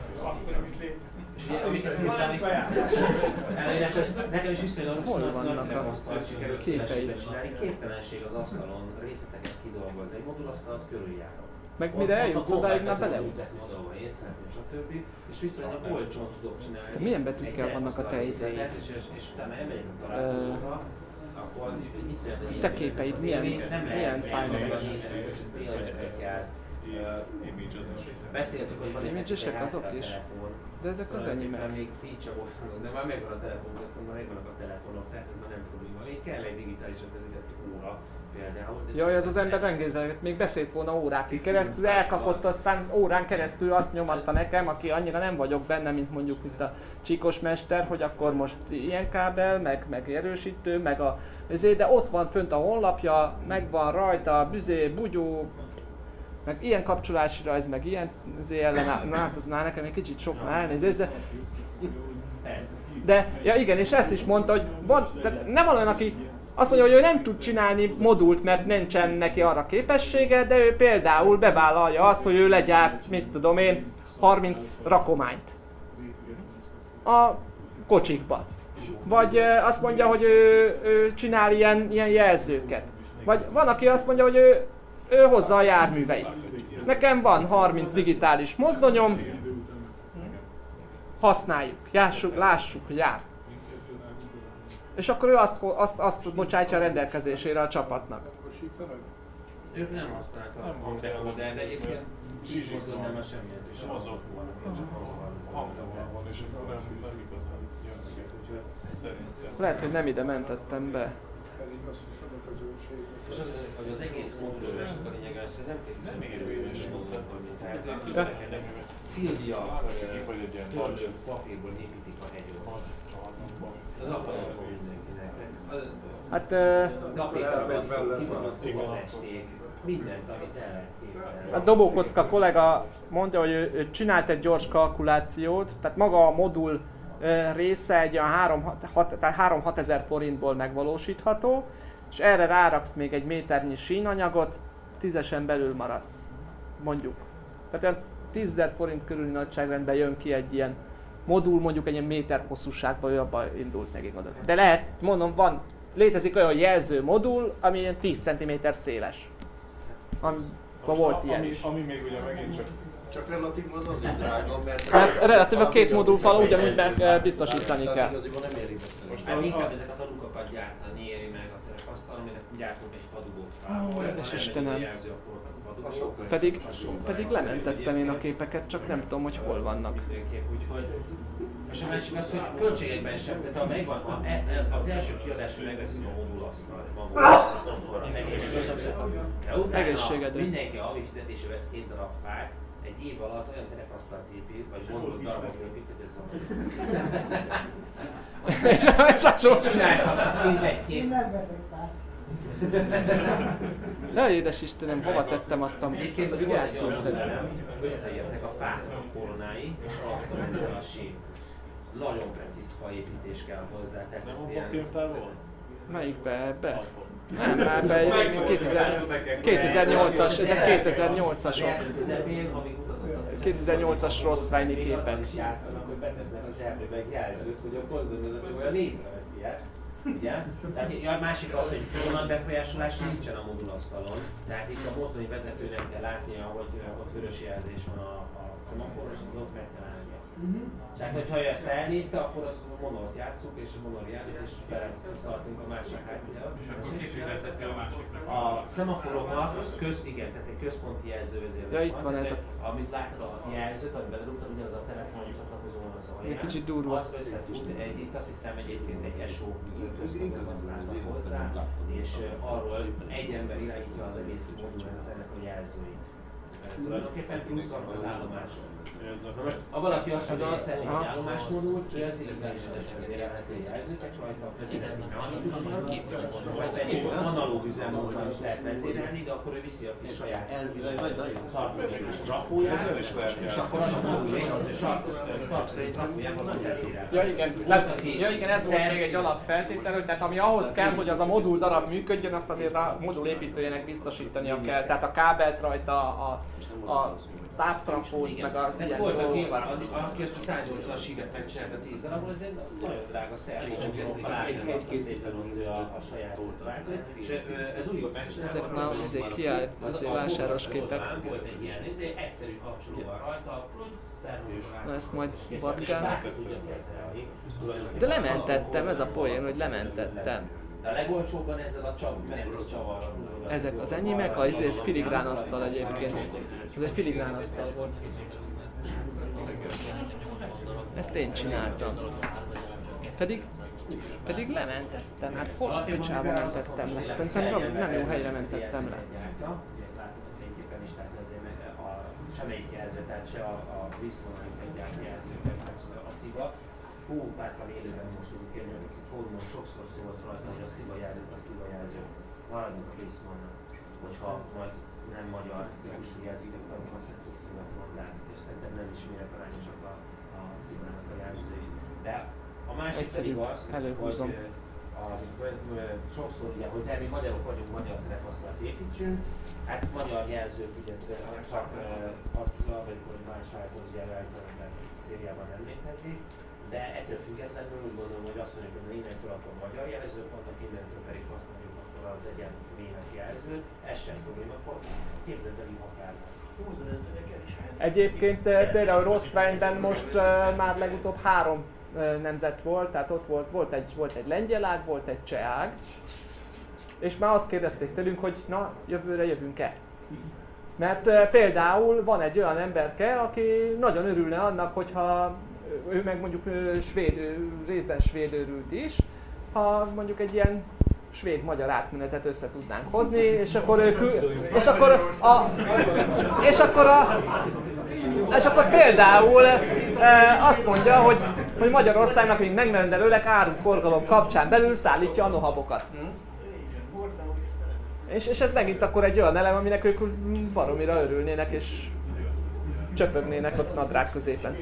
Nekem is viszonylag nagy tapasztalat sikerült szélességbe csinálni. Képtelenség az asztalon részleteket kidolgozni. Egy modulasztalat körüljárok. Meg mire eljutsz odáig, már beleülsz. Én szeretném, stb. És viszonylag olcsón tudok csinálni. Milyen betűkkel vannak a te ízeid? És utána elmegyek a találkozóra, akkor iszonyatosan... Te képeid milyen fájlok? Ezt élvezekkel. Beszéltük, hogy van egy telefon. De ezek az enyémek. Még feature volt, de már megvan a telefon, köztem már megvannak a telefonok, tehát ez már nem probléma. Még kell egy digitálisan vezetett óra például. Jaj, az ember rengeteg, még beszélt volna órákig keresztül, elkapott, aztán órán keresztül azt nyomatta nekem, aki annyira nem vagyok benne, mint mondjuk itt a csíkos mester, hogy akkor most ilyen kábel, meg erősítő, meg a de ott van fönt a honlapja, meg van rajta büzé, bugyó, meg ilyen kapcsolási rajz, meg ilyen ellenáll, na hát az már nekem egy kicsit sok elnézést, de ja igen, és ezt is mondta, hogy van, tehát nem van olyan, aki azt mondja, hogy ő nem tud csinálni modult, mert nincsen neki arra képessége, de ő például bevállalja azt, hogy ő legyárt, mit tudom én, 30 rakományt a kocsikba. Vagy azt mondja, hogy ő csinál ilyen jelzőket. Vagy van, aki azt mondja, hogy ő hozza a járműveit. Nekem van 30 digitális mozdonyom, használjuk, lássuk, hogy jár. És akkor ő azt bocsátja a rendelkezésére a csapatnak. Ők nem használtak a decoder, de egyébként vízmozdony nem a semmilyen is. Mozog. Hangzóan van, és nem igazán jönnek, úgyhogy szerintem. Lehet, hogy nem ide mentettem be. Pedig azt hiszem, hogy az őség. És hogy az egész modulozásnak a lényege az, hogy nem kell Nem érvényes módon. Szilvia törlő papírból építik a hegyort. Az akadályon mindenkinek. Hát... Napétarabasztok, kivonat szobafesték, mindent, amit el lehet képzelni. A Dobókocka kollega mondja, hogy ő csinált egy gyors kalkulációt, tehát maga a modul része egy olyan 3-6 ezer forintból megvalósítható, és erre ráraksz még egy méternyi sínanyagot, 10-esen belül maradsz, mondjuk. Tehát olyan 10 000 forint körüli nagyságrendben jön ki egy ilyen modul, mondjuk egy ilyen méter hosszúságban, ő abban indult nekik oda. De lehet, mondom, létezik olyan jelző modul, ami ilyen 10 cm széles. Volt ilyen is. Ami még ugye megint csak relatív az azért drága, mert... Hát relatív a két modulfal ugyanúgy biztosítani kell. Igaziból nem éri beszélni. Hát inkább ezeket a lukakat gyártani éri meg a terepasztal, aminek gyártunk egy fadugót. Édes Istenem. Pedig lementettem én a képeket, csak nem tudom, hogy hol vannak. Mindenképp, úgyhogy... És a másik az, hogy költségekben sem, tehát ha megvan, az első kiadásra megveszünk a modulasztalt magunk, Egészségedre. Mindenki a havi fizetésre vesz 2 darab fát, egy év alatt olyan terepasztalt épít, vagy modul darabot épít, hogy ez van. Csináltam, én nem veszek fát. De édes Istenem, hova tettem azt a... Egyébként a gyógyelem, összeértek a fáknak a koronái, és alapvetően a síp. Nagyon precíz faépítés kell hozzá. Nem a könyvtár volt? Melyikbe? Ebbe? Nem, már be 2008-as, ezek 2008-asok. 2008-as rossz Vajni képek. És játszanak, hogy betesznek az erdőbe egy jelzőt, hogy a mozdonyvezető olyan észreveszi el. Ugye? Tehát a másik az, hogy onnan befolyásolás nincsen a modulasztalon. Tehát itt a mozdonyvezetőnek kell látnia, hogy ott vörös jelzés van a szemaforos, és ott meg kell állnia. Tehát, hogyha ő ezt elnézte, akkor az monort játszunk, és a monor járjuk, és beleszaltunk a másik hátuljára. És akkor kifizeteti a másiknak? A szemaforoknak igen, tehát egy központi jelzővezérlés ja, itt van ez a... Amit látod a jelzőt, amit belerúgtad, ugyanaz a telefon csatlakozón az alján. Egy kicsit durva. Az összefut, itt azt hiszem egyébként egy SO központot használtak hozzá, és arról egy ember irányítja az egész modulrendszernek a jelzőit. Tulajdonképpen plusz az állomások. Na most, ha valaki azt mondja, hogy szeretnék egy állomásmodult, ő ezt digitálisan vezérelhető jelzőket rajta, vezetni mechanikusan, vagy pedig analóg üzemmódban is lehet vezérelni, de akkor ő viszi a kis saját tartozós trafóját, és akkor az a modul rész, az ő sarkos tartozós trafójában van vezérelhető. Ja igen, ez volt még egy alapfeltétel, hogy tehát ami ahhoz kell, hogy az a modul darab működjön, azt azért a modul építőjének biztosítania kell. Tehát a kábelt rajta, a táptrafót, meg az ilyen dolgokat. Aki ezt a 180-as hívet megcsinálta 10 darabból, ez egy nagyon drága szerviz, csak egy-két szépen a saját vágót. És ez úgy volt megcsinálva, ezek már azért vásáros képek. Volt egy ilyen egyszerű kapcsolóval rajta, na ezt majd vatkán. De lementettem, ez a poén, hogy lementettem. De a legolcsóbban ezzel a menekülő csavarral. Ezek az enyémek, ez filigrán asztal egyébként. Ez egy filigrán asztal volt. Ezt én csináltam. Pedig lementettem, hát hol a picsába mentettem le? Szerintem nem jó helyre mentettem le. Semmelyik jelző, tehát se a visszvonalig egy jelzőket, a sziva. Pártal élőben most tudjuk fordulni, sokszor szólt rajta, hogy a sziva jelző. Maradjunk a Viszmannak, hogyha majd nem magyar típusú jelzőket, akkor azt készülnek mondani, és szerintem nem is méretarányosak a szivának a jelzői. De a másik pedig az, hogy sokszor ugye, hogy mi magyarok vagyunk, magyar terepasztalt építsünk, hát magyar jelzők ugye csak vagy más által jelölt szériában nem létezik, de ettől függetlenül úgy gondolom, hogy azt mondjuk, hogy innentől akkor magyar jelzők vannak, innentől pedig használjuk akkor az egyen német jelzőt, ez sem probléma, akkor képzeld el, akár lesz. Egyébként például Rosszványban most már legutóbb 3 nemzet volt, tehát ott volt egy lengyel ág, volt egy cseh ág, és már azt kérdezték tőlünk, hogy na, jövőre jövünk-e. Mert például van egy olyan emberke, aki nagyon örülne annak, hogyha ő meg mondjuk részben svéd őrült is, ha mondjuk egy ilyen svéd-magyar átmenetet össze tudnánk hozni, és akkor például azt mondja, hogy Magyarországnak még megrendelőleg áruforgalom kapcsán belül szállítja a nohabokat. És ez megint akkor egy olyan elem, aminek ők baromira örülnének és csöpögnének ott nadrág középen.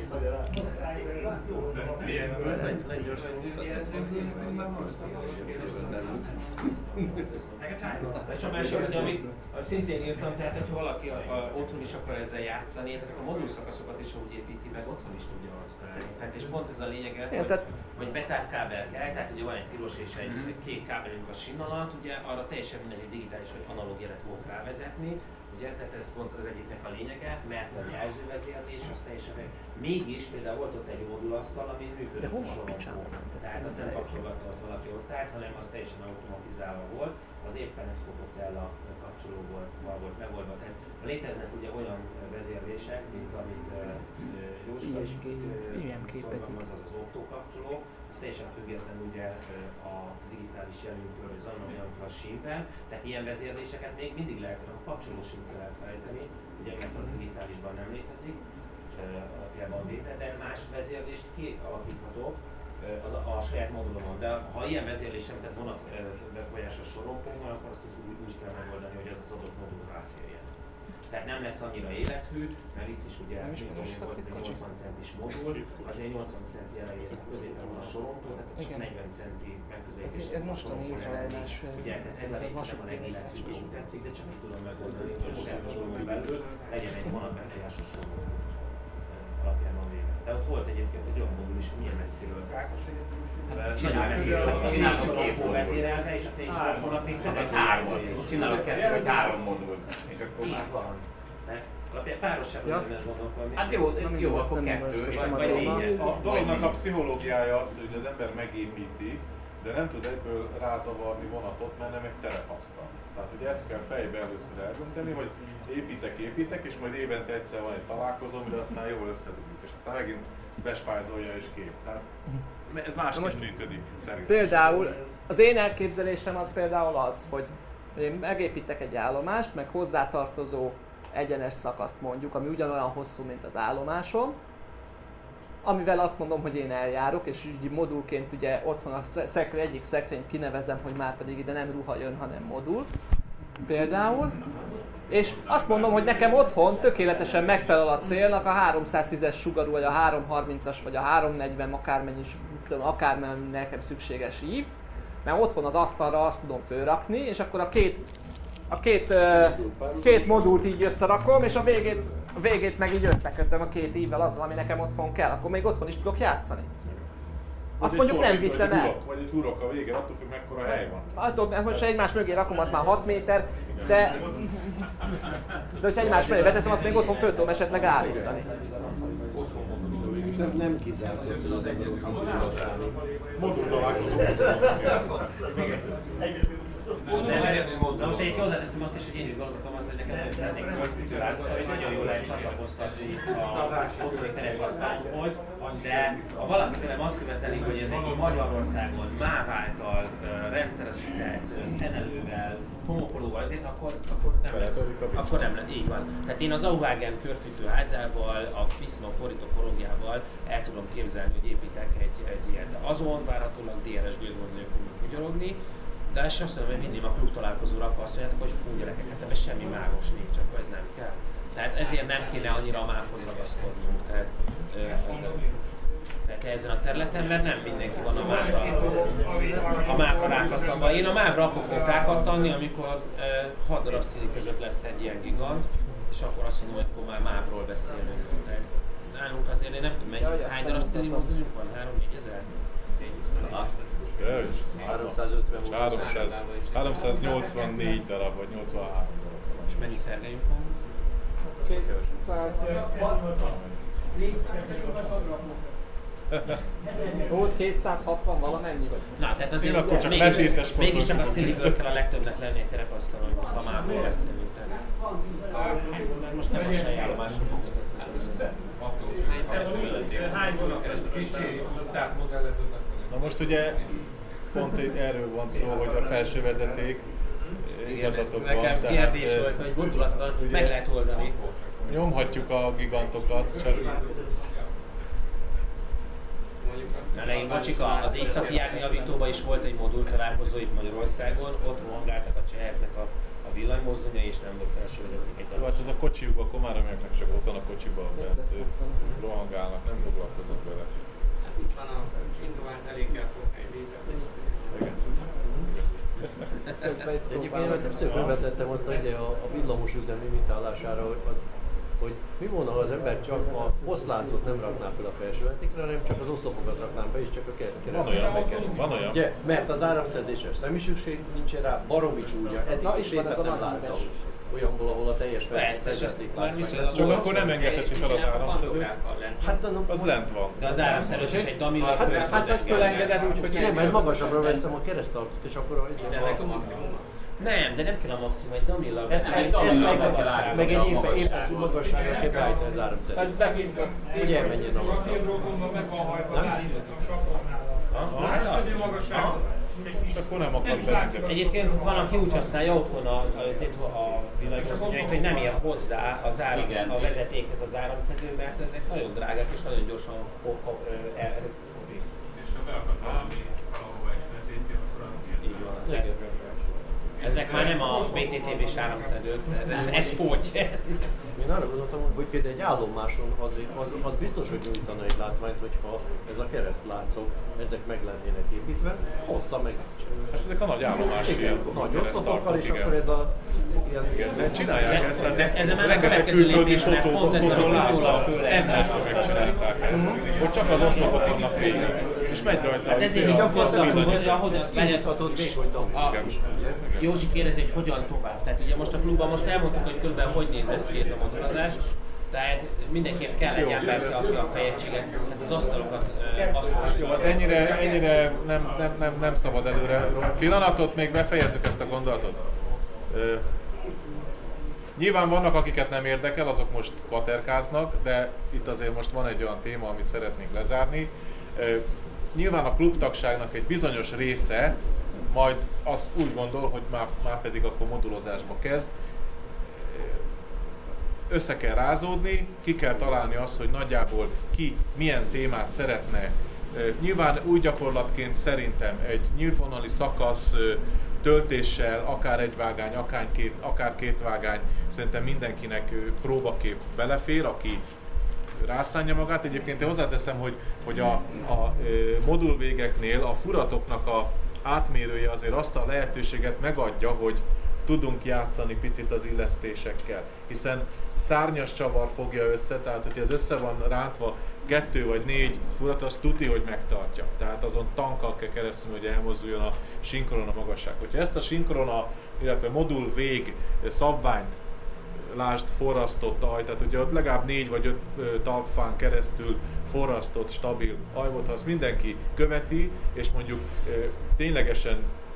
És a másik, amit szintén írtam, tehát hogyha valaki otthon is akar ezzel játszani, ezeket a modulszakaszokat is úgy építi meg, otthon is tudja használni. Tehát, és pont ez a lényege, hogy betárkábel kell, tehát ugye van egy piros és egy kék kábelünk a sín alatt, ugye arra teljesen mindegy, hogy digitális vagy analóg jelet fogok rávezetni, ugye, tehát ez pont az egyiknek a lényege, mert a jelzővezérlés az teljesen meg. Mégis például volt ott egy modulasztal, ami működött a sorompó. Tehát azt nem kapcsolgatta ott valaki ott állt, hanem az teljesen automatizálva volt, az éppen egy fotocella kapcsolóval volt megoldva. Tehát léteznek ugye olyan vezérlések, mint amit Jóska is szorgalmaz, az optokapcsoló, ez teljesen független ugye a digitális jelűtől, az olyan a sínben, tehát ilyen vezérléseket még mindig lehet a kapcsoló sínkel elfelejteni, ugye mert az digitálisban nem létezik, alapjában véve, de más vezérlést kialakíthatok a saját modulomon. De ha ilyen vezérlésem, tehát vonat befolyásos sorompó van, akkor azt úgy kell megoldani, hogy az az adott modul ráférjen. Tehát nem lesz annyira élethű, mert itt is ugye volt egy 80 centis modul, azért 80 centi elején középen van a sorompó, tehát csak 40 centi megközelítés. Ez mostani fejlődés. Ugye, ez a része nem a legélethű, úgy tetszik, de csak így tudom megoldani, hogy a saját modulomon belül legyen egy vonat befolyásos sorompó alapján a vége. De ott volt egyébként egy olyan modul is, hogy milyen messziről Rákos csinálok két vezérelve, és a fénysor vonapig csinálok 2 vagy 3 modult, és akkor már van. Párosságban nem gondolkodni. Hát jó, akkor 2 vagy 4. A dolognak a pszichológiája az, hogy az ember megépíti, de nem tud egyből rázavarni vonatot, mert nem egy terepasztal. Tehát ugye ezt kell fejbe először eldönteni, hogy építek, és majd évente egyszer van egy találkozom, de aztán jól összedugjuk, és aztán megint bespájzolja és kész. Tehát ez másképp működik szerintem. Például az én elképzelésem az például az, hogy én megépítek egy állomást, meg hozzátartozó egyenes szakaszt mondjuk, ami ugyanolyan hosszú, mint az állomásom, amivel azt mondom, hogy én eljárok, és úgy modulként ugye otthon a egyik szekrényt kinevezem, hogy már pedig ide nem ruha jön, hanem modul, például. És azt mondom, hogy nekem otthon tökéletesen megfelel a célnak a 310-es sugarú, vagy a 330-as, vagy a 340, akármennyi nekem szükséges ív, mert otthon az asztalra azt tudom fölrakni, és akkor a két modult így összerakom, és a végét meg így összekötöm a két ívvel azzal, ami nekem otthon kell, akkor még otthon is tudok játszani. Azt mondjuk nem viszem el. Vagy egy hurok a végén, attól függ, mekkora hely van. Attól, hogyha egymás mögé rakom, az már 6 méter, de hogyha egymás mellé beteszem, azt még otthon föl tudom esetleg állítani. Nem kizárt az, hogy az ember otthon tudja használni. Modul találkozunk. De most egyébként hozzáteszem azt is, hogy én is gondoltam azt, hogy nekem nem szeretnék konfigurázat, hogy nagyon jól lehet csatlakoztatni a otthoni kerekasztalhoz, de ha valaki tőlem azt követeli, hogy ez egy Magyarországon MÁV által rendszeresített szenelővel, homokolóval azért, akkor nem lesz. Akkor nem lesz, így van. Tehát én az Auwagen körfűtőházával, a Fisma fordító korongjával el tudom képzelni, hogy építek egy ilyet. De azon várhatólag DRS gőzmozdonyok fogunk vigyorogni, de ezt azt mondom, hogy mindig a klub találkozóra akkor azt mondjátok, hogy fú gyerekek, hát ebben semmi mávos nincs, akkor ez nem kell. Tehát ezért nem kéne annyira a mávhoz ragaszkodnunk. Tehát ezen a területen, mert nem mindenki van a mávra rákattanva. Én a mávra akkor fogok rákattanni, amikor 6 darab színi között lesz egy ilyen gigant, és akkor azt mondom, hogy akkor már mávról beszélünk. Tehát nálunk azért én nem tudom, hány darab színi mozdonyunk van? 3-4 ezer? 384 darab, vagy 83 darab. És mennyi szergejünk van? 200. Volt 260 valamennyi vagy? Na, tehát azért mégiscsak a széliből kell a legtöbbnek lenni egy terepasztalon, ha már hol lesz szerintem. Mert most nem a sajállomásról Hány vonat ez a kicsi modellezőnek? Na most ugye pont erről van szó, hogy a felső vezeték igazatok van. Nekem kérdés volt, hogy gondolasztal meg lehet oldani. Nyomhatjuk a gigantokat, csak... Elején Vacsika, az északi járműjavítóban is volt egy modul találkozó itt Magyarországon, ott rohangáltak a cseheknek a villanymozdonya és nem volt felső vezeték egy darab. Hát ez a kocsijukban, akkor már remélhetőleg csak ott van a kocsiban, mert rohangálnak, nem foglalkozok vele. Hát itt van a innovált eléggel Egyébként én többször felvetettem azt azért a villamos üzem imitálására, hogy mi volna, ha az ember csak a foszláncot nem rakná fel a felső vezetékre, hanem csak az oszlopokat raknám be, és csak a keresztényeket. Van olyan. Ugye, mert az áramszedéses semmi szükség nincsen rá, baromi csúnya, eddig is éppen nem láttam olyanból, ahol a teljes vezeték látsz. Csak akkor nem engedheti fel az áramszedőt. Hát az lent van. De az áramszedős is egy damival Hát vagy fölengeded úgy, hogy nem, mert magasabbra veszem a keresztartót, és akkor a maximum. Nem, de nem kell a maximum, egy damillal. Ez meg egy éppen magasságra kell beállítani az áramszedőt. Hogy elmenjen a maximum. Meg van hajtva, állítottam sablonnál. Az magasság. És akkor nem akar beengedni. Egyébként van, aki úgy használja otthon a villanymozdonyait, hogy nem ér hozzá a vezetékhez az áramszedő, mert ezek nagyon drágák és nagyon gyorsan elkopik. És ha beakad valami valahova is vezeték, akkor az így van. Ezek már nem a BTTV-s áramszedők, ez fogy. Én arra gondoltam, hogy például egy állomáson az biztos, hogy nyújtana egy látványt, hogyha ez a keresztláncok, ezek meg lennének építve, hossza meg nincs. Hát ezek a nagy állomási nagy oszlopokkal, és akkor ez a ilyen... De csinálják ezt, tehát ezen már a következő lépés, mert pont ezzel a utólag föl lehet. megcsinálták ezt, hogy csak az oszlopok vannak végig, és megy rajta. Hát ezért is gyakorlatilag, hogy Kihúzhatod vékony damig. Józsi kérdezi, hogy hogyan tovább. Tehát ugye most a klubban most elmondtuk, hogy körülbelül hogy néz ez ki ez a modulazás. Tehát mindenképp kell egy ember, aki a fejegységet, tehát az asztalokat asztalos. Jó, hát ennyire nem szabad előre. Pillanatot, még befejezzük ezt a gondolatot. Nyilván vannak, akiket nem érdekel, azok most paterkáznak, de itt azért most van egy olyan téma, amit szeretnénk lezárni. Nyilván a klubtagságnak egy bizonyos része majd azt úgy gondol, hogy már pedig akkor modulozásba kezd. Össze kell rázódni, ki kell találni azt, hogy nagyjából ki milyen témát szeretne. Nyilván új gyakorlatként szerintem egy nyílt vonali szakasz töltéssel, akár egy vágány, akár két vágány, szerintem mindenkinek próbakép belefér, aki rászánja magát. Egyébként én hozzáteszem, hogy a modul végeknél a furatoknak a átmérője azért azt a lehetőséget megadja, hogy tudunk játszani picit az illesztésekkel, hiszen szárnyas csavar fogja össze, tehát hogyha ez össze van rántva 2 vagy 4 furat, az tuti, hogy megtartja. Tehát azon tankkal kell keresztül, hogy elmozduljon a sinkrona magasság. Hogyha ezt a sinkrona, illetve modul vég szabványt, lásd forrasztott aj, tehát ugye ott legalább 4 vagy 5 talpfán keresztül forrasztott, stabil aj volt, ha azt mindenki követi, és mondjuk ténylegesen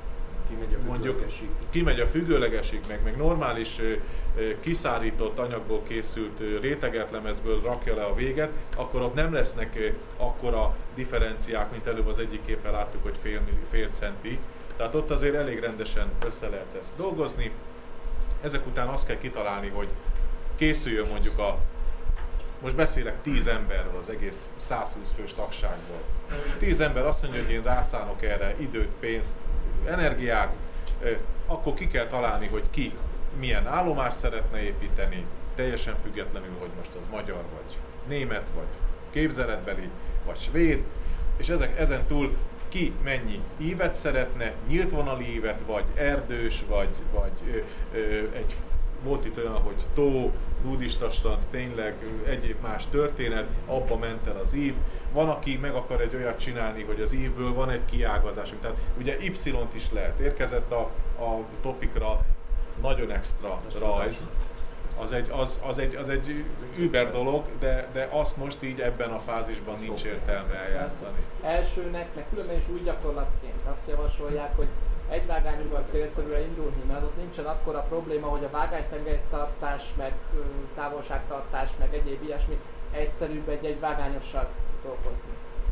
kimegy a függőlegesig, meg normális kiszárított anyagból készült rétegelt lemezből rakja le a véget, akkor ott nem lesznek akkora differenciák, mint előbb az egyik képen láttuk, hogy fél centi. Tehát ott azért elég rendesen össze lehet ezt dolgozni. Ezek után azt kell kitalálni, hogy készüljön mondjuk most beszélek 10 emberről az egész 120 fős tagságból. 10 ember azt mondja, hogy én rászánok erre időt, pénzt, energiát, akkor ki kell találni, hogy ki milyen állomást szeretne építeni, teljesen függetlenül, hogy most az magyar, vagy német, vagy képzeletbeli, vagy svéd, és ezen túl ki mennyi ívet szeretne, nyílt vonali ívet, vagy erdős, vagy egy volt itt olyan, hogy tó, nudista strand, tényleg egyéb más történet, abba ment el az ív. Van, aki meg akar egy olyat csinálni, hogy az ívből van egy kiágazásunk. Tehát ugye Y-t is lehet. Érkezett a topikra nagyon extra rajz. az egy über dolog, de azt most így ebben a fázisban nincs értelme eljátszani. Elsőnek, meg különben is új gyakorlatként azt javasolják, hogy egy vágányúval célszerűre indulni, mert ott nincsen akkora probléma, hogy a vágánytengelytartás, meg távolságtartás, meg egyéb ilyesmi, egyszerűbb egy vágányossal dolgozni.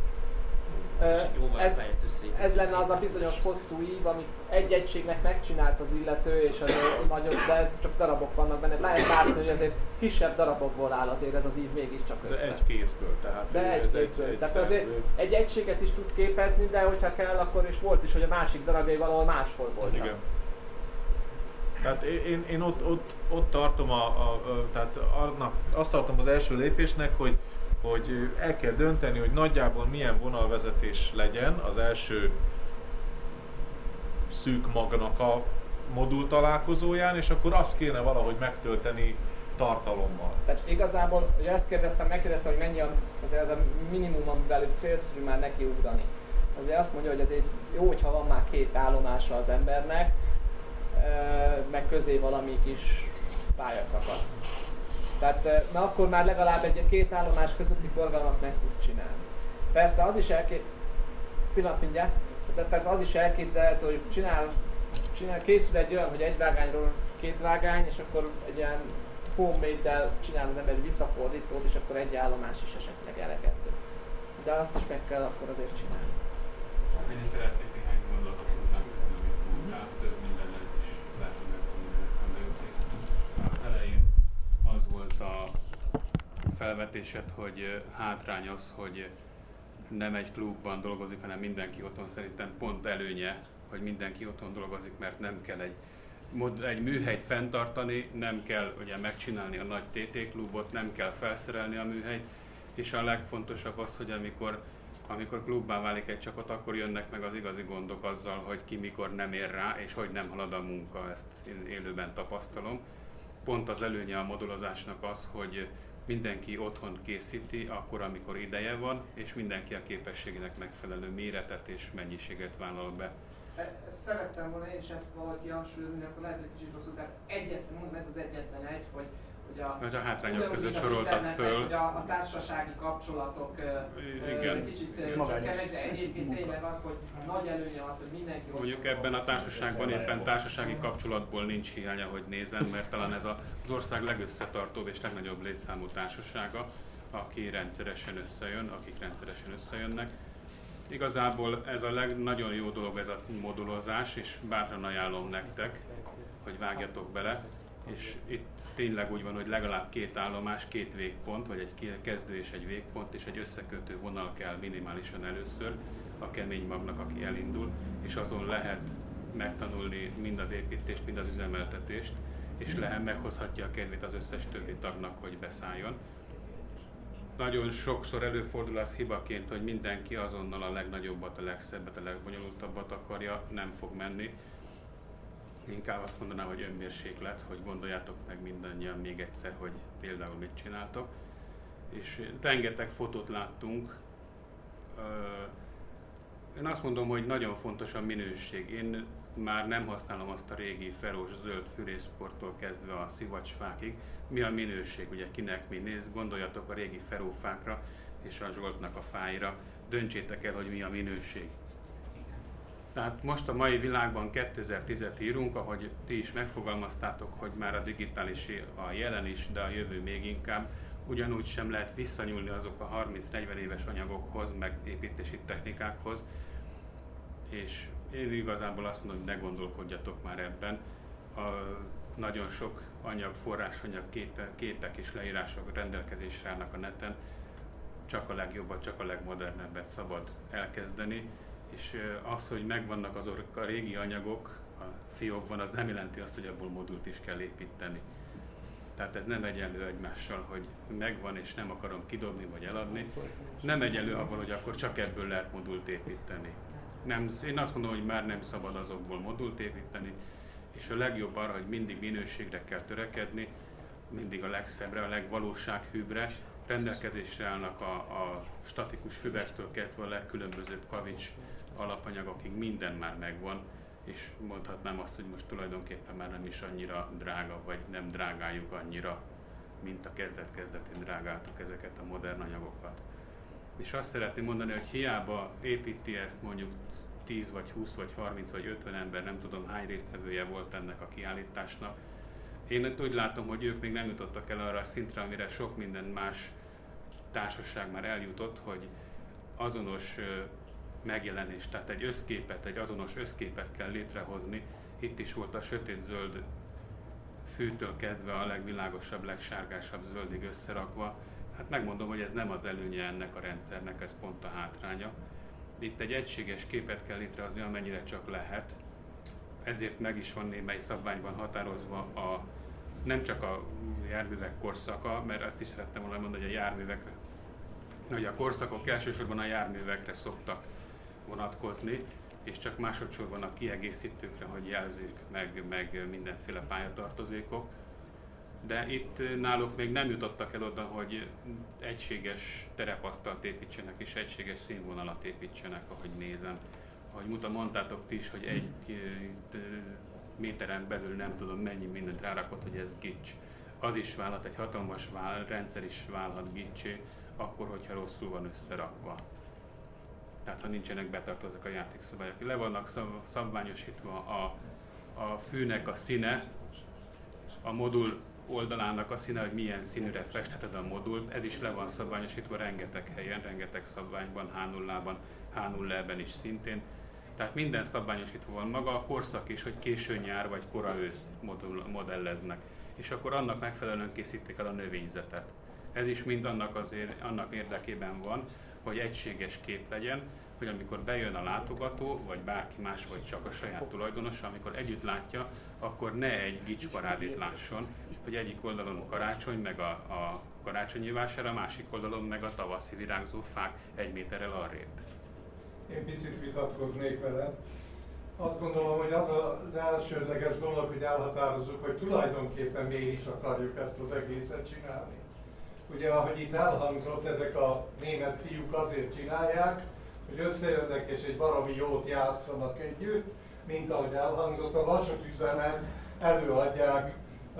Ez lenne az a bizonyos hosszú ív, amit egy egységnek megcsinált az illető, és az nagyobb, de csak darabok vannak benne. Lehet látni, hogy azért kisebb darabokból áll azért ez az ív mégiscsak össze. De egy kézből, tehát. De egy kézből. Tehát azért egy egységet is tud képezni, de hogyha kell, akkor is volt is, hogy a másik darabjai valahol máshol voltak. Igen. Tehát én ott tartom, tehát azt tartom az első lépésnek, hogy el kell dönteni, hogy nagyjából milyen vonalvezetés legyen az első szűk magnak a modul találkozóján, és akkor azt kéne valahogy megtölteni tartalommal. Tehát igazából, ugye ezt megkérdeztem, hogy mennyi ez a minimumon belül célszerű már nekiugrani. Azért azt mondja, hogy azért jó, hogyha van már 2 állomása az embernek, meg közé valami kis pályaszakasz. Tehát na akkor már legalább egy 2 állomás közötti forgalmat meg tudsz csinálni. Persze az is persze az is elképzelhető, hogy készül egy olyan, hogy egy vágányról 2 vágány, és akkor egy ilyen homemade-del csinál az ember egy visszafordítót, és akkor egy állomás is esetleg elegendő. De azt is meg kell akkor azért csinálni. Én szeretnék néhány gondolatot hozzáfűzni, amit mondtál, több mindennel is lehet, hogy minden eszembe juték. Az elején az volt a felvetésed, hogy hátrány az, hogy nem egy klubban dolgozik, hanem mindenki otthon. Szerintem pont előnye, hogy mindenki otthon dolgozik, mert nem kell egy műhelyt fenntartani, nem kell ugye megcsinálni a nagy TT klubot, nem kell felszerelni a műhelyt, és a legfontosabb az, hogy amikor klubbá válik egy csapat, akkor jönnek meg az igazi gondok azzal, hogy ki mikor nem ér rá, és hogy nem halad a munka, ezt én élőben tapasztalom. Pont az előnye a modulozásnak az, hogy mindenki otthon készíti akkor, amikor ideje van, és mindenki a képességének megfelelő méretet és mennyiséget vállal be. Szerettem volna én is ezt valahogy hangsúlyozni, akkor lehet, hogy kicsit rosszul, tehát ez az egyetlen egy, hogy a hátrányok között soroltad föl. Hogy a társasági kapcsolatok kicsit csökkennek, de egyébként tényleg az, hogy nagy előnye az, hogy mindenki... Mondjuk ebben a társaságban éppen társasági kapcsolatból nincs hiány, ahogy nézem, mert talán ez az ország legösszetartóbb és legnagyobb létszámú társasága, akik rendszeresen összejönnek. Igazából ez a nagyon jó dolog, ez a modulozás, és bátran ajánlom nektek, hogy vágjatok bele, és itt tényleg úgy van, hogy legalább 2 állomás, 2 végpont, vagy egy kezdő és egy végpont, és egy összekötő vonal kell minimálisan először a kemény magnak, aki elindul, és azon lehet megtanulni mind az építést, mind az üzemeltetést, és meghozhatja a kedvét az összes többi tagnak, hogy beszálljon. Nagyon sokszor előfordul az hibaként, hogy mindenki azonnal a legnagyobbat, a legszebbet, a legbonyolultabbat akarja, nem fog menni. Inkább azt mondanám, hogy önmérséklet, hogy gondoljátok meg mindannyian még egyszer, hogy például mit csináltok. És rengeteg fotót láttunk. Én azt mondom, hogy nagyon fontos a minőség. Én már nem használom azt a régi ferós zöld fűrészporttól kezdve a szivacsfákig. Mi a minőség, ugye kinek mi néz, gondoljatok a régi ferófákra és a Zsoltnak a fáira. Döntsétek el, hogy mi a minőség. Tehát most a mai világban 2010-et írunk, ahogy ti is megfogalmaztátok, hogy már a digitális a jelen is, de a jövő még inkább. Ugyanúgy sem lehet visszanyúlni azok a 30-40 éves anyagokhoz, meg építési technikákhoz. És én igazából azt mondom, hogy ne gondolkodjatok már ebben. Nagyon sok anyag, forrásanyag, képek és leírások rendelkezésre állnak a neten. Csak a legjobbat, csak a legmodernebbet szabad elkezdeni. És az, hogy megvannak azok a régi anyagok a fiókban, az nem jelenti azt, hogy abból modult is kell építeni. Tehát ez nem egyenlő egymással, hogy megvan és nem akarom kidobni vagy eladni. Nem egyenlő avval, hogy akkor csak ebből lehet modult építeni. Én azt mondom, hogy már nem szabad azokból modult építeni, és a legjobb arra, hogy mindig minőségre kell törekedni, mindig a legszebbre, a legvalósághűbbre. Rendelkezésre állnak a statikus füvektől kezdve a legkülönbözőbb kavics alapanyagokig, minden már megvan, és mondhatnám azt, hogy most tulajdonképpen már nem is annyira drága, vagy nem drágáljuk annyira, mint a kezdet-kezdetén drágáltuk ezeket a modern anyagokat. És azt szeretném mondani, hogy hiába építi ezt mondjuk 10 vagy 20 vagy 30 vagy 50 ember, nem tudom hány résztvevője volt ennek a kiállításnak. Én úgy látom, hogy ők még nem jutottak el arra a szintre, amire sok minden más társaság már eljutott, hogy azonos megjelenés, tehát egy azonos összképet kell létrehozni. Itt is volt a sötét-zöld fűtől kezdve a legvilágosabb, legsárgásabb zöldig összerakva. Hát megmondom, hogy ez nem az előnye ennek a rendszernek, ez pont a hátránya. Itt egy egységes képet kell létrehozni, amennyire csak lehet. Ezért meg is van némely szabványban határozva nem csak a járművek korszaka, mert azt is szerettem volna mondani, hogy a korszakok elsősorban a járművekre szoktak vonatkozni, és csak másodszorban a kiegészítőkre, hogy jelzők, meg mindenféle pályatartozékok. De itt náluk még nem jutottak el oda, hogy egységes terepasztalt építsenek és egységes színvonalat építsenek, ahogy nézem. Ahogy mondtátok ti is, hogy egy méteren belül nem tudom mennyi mindent rárakott, hogy ez gics. Az is válhat, egy hatalmas rendszer is válhat gicsé, akkor, hogyha rosszul van összerakva. Tehát ha nincsenek betartva ezek a játékszabályok. Le vannak szabványosítva a fűnek a színe, a modul oldalának a színe, hogy milyen színűre festheted a modult, ez is le van szabványosítva rengeteg helyen, rengeteg szabványban, H0-ban, H0-ben is szintén. Tehát minden szabványosítva van, maga a korszak is, hogy késő nyár vagy kora őszt modelleznek, és akkor annak megfelelően készítik el a növényzetet. Ez is mind annak érdekében van, hogy egységes kép legyen, hogy amikor bejön a látogató, vagy bárki más, vagy csak a saját tulajdonosa, amikor együtt látja, akkor ne egy gicsparádét lásson, hogy egyik oldalon karácsony, meg a karácsonyi vásár, a másik oldalon meg a tavaszi virágzó fák 1 méterrel arrébb. Én picit vitatkoznék vele. Azt gondolom, hogy az az elsődleges dolog, hogy elhatározzuk, hogy tulajdonképpen mi is akarjuk ezt az egészet csinálni. Ugye, ahogy itt elhangzott, ezek a német fiúk azért csinálják, hogy összejönnek és egy baromi jót játszanak együtt, mint ahogy elhangzott, a vasútüzemet előadják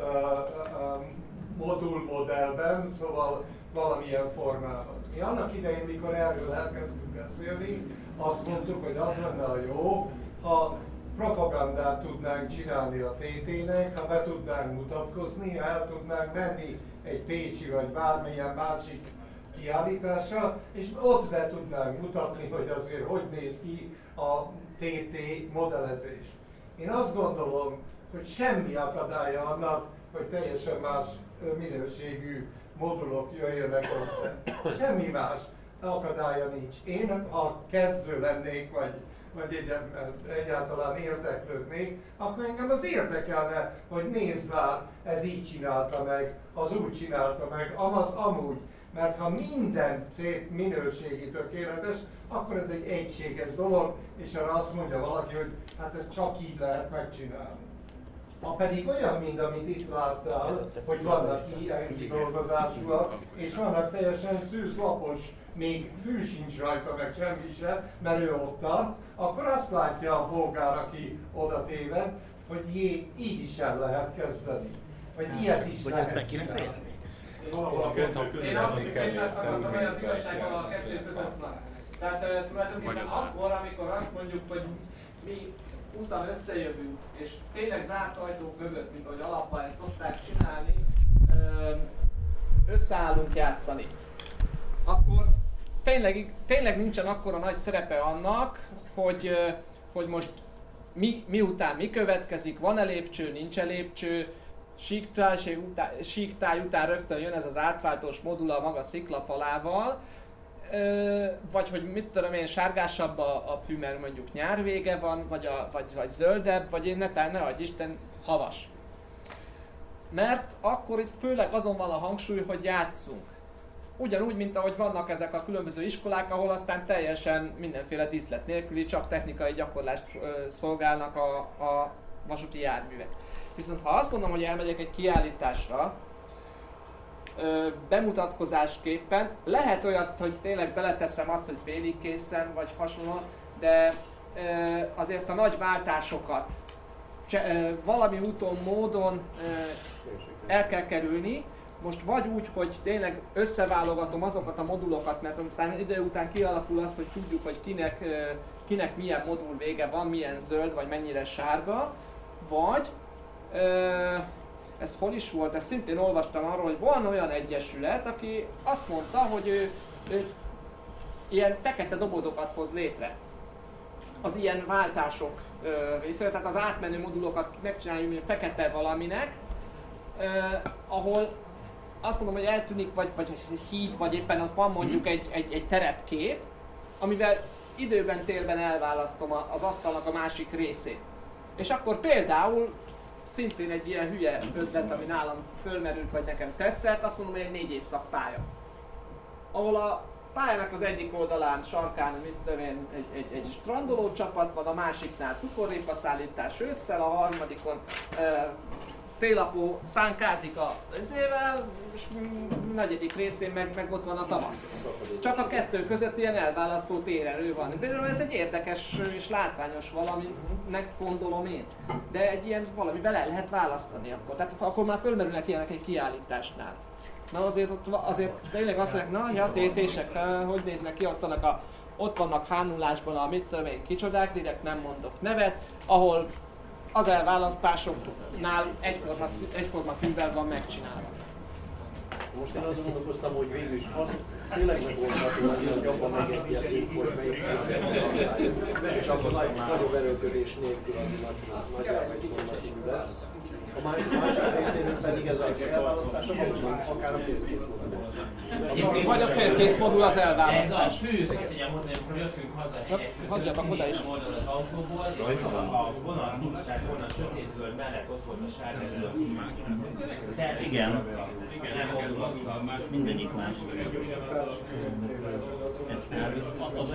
modulmodellben, szóval valamilyen formában. Mi annak idején, mikor erről elkezdtünk beszélni, azt mondtuk, hogy az lenne a jó, ha propagandát tudnánk csinálni a TT-nek, ha be tudnánk mutatkozni, ha el tudnánk menni egy pécsi vagy bármilyen másik kiállításra, és ott be tudnánk mutatni, hogy azért hogy néz ki a TT modellezés. Én azt gondolom, hogy semmi akadálya annak, hogy teljesen más minőségű modulok jöjjenek össze. Semmi más akadálya nincs. Én, ha kezdő lennék, vagy egyáltalán érdeklődnék, akkor engem az érdekelne, hogy nézd már, ez így csinálta meg, az úgy csinálta meg, az amúgy. Mert ha minden szép, minőségi, tökéletes, akkor ez egy egységes dolog, és arra azt mondja valaki, hogy hát ez csak így lehet megcsinálni. Ha pedig olyan, mint amit itt láttál, hogy vannak ilyen kidolgozásúak, és vannak teljesen szűzlapos, még fű sincs rajta, meg semmi se, mert ő ott tart, akkor azt látja a polgár, aki oda téved, hogy így is el lehet kezdeni. Vagy ilyet is lehet csinálni. Én azt akartam, hogy az igazság a kettő között van. Tehát tulajdonképpen akkor, amikor azt mondjuk, hogy mi 20-an összejövünk, és tényleg zárt ajtók mögött, mint ahogy alapban ezt szokták csinálni, összeállunk játszani, akkor tényleg nincsen akkora nagy szerepe annak, hogy most miután mi következik, van-e lépcső, nincs-e lépcső, síktáj után rögtön jön ez az átváltós modul a maga sziklafalával, vagy hogy mit tudom én, sárgásabb a fű, mert mondjuk nyár vége van, vagy zöldebb, vagy én ne adj Isten, havas. Mert akkor itt főleg azon van a hangsúly, hogy játszunk. Ugyanúgy, mint ahogy vannak ezek a különböző iskolák, ahol aztán teljesen mindenféle díszlet nélküli, csak technikai gyakorlást szolgálnak a vasúti járművek. Viszont ha azt mondom, hogy elmegyek egy kiállításra, bemutatkozásképpen, lehet olyat, hogy tényleg beleteszem azt, hogy félig készen, vagy hasonló, de azért a nagy váltásokat valami úton, módon el kell kerülni. Most vagy úgy, hogy tényleg összeválogatom azokat a modulokat, mert aztán idő után kialakul azt, hogy tudjuk, hogy kinek milyen modul vége van, milyen zöld, vagy mennyire sárga, vagy ez hol is volt, ezt szintén olvastam arról, hogy van olyan egyesület, aki azt mondta, hogy ő ilyen fekete dobozokat hoz létre az ilyen váltások részére, tehát az átmenő modulokat megcsináljuk ilyen fekete valaminek, ahol azt mondom, hogy eltűnik, vagy egy híd, vagy éppen ott van mondjuk egy terepkép, amivel időben, térben elválasztom az asztalnak a másik részét. És akkor például szintén egy ilyen hülye ötlet, ami nálam fölmerült, vagy nekem tetszett, azt mondom, hogy egy 4 évszak pálya. Ahol a pályának az egyik oldalán, sarkán, mit tudom én, egy strandoló csapat van, a másiknál cukorrépaszállítás ősszel, a harmadikon télapó szánkázik a ezével, és negyedik részén meg ott van a tavasz. Csak a kettő között ilyen elválasztó térerő van. Például ez egy érdekes és látványos valaminek gondolom én. De egy ilyen valamivel el lehet választani akkor. Tehát akkor már fölmerülnek ilyenek egy kiállításnál. Na azért tényleg azt mondják, na ja, tétések, hogy néznek ki, ott vannak hánulásban a mit tudom én kicsodák, direkt nem mondok nevet, ahol az elválasztásoknál egyforma fűvel van megcsinálva. Most én azon gondolkoztam, hogy végül is az tényleg megoldható, hogy jobban megegyezzünk, hogy melyik használjuk. És akkor nagyobb erőködés nélkül az nagy egyforma színű lesz. A másik részéről pedig ez az elválasztás, akár a félkész modul. Vagy a félkész modul az elválasztás. Ez a fűz, tegyem hozzá, amikor jöttünk haza egy oldal az autóból, és a vonat nincs, tehát vonat sötét-zöld mellett ott volt a sárga-zöld. Igen, mindegyik más. Ez az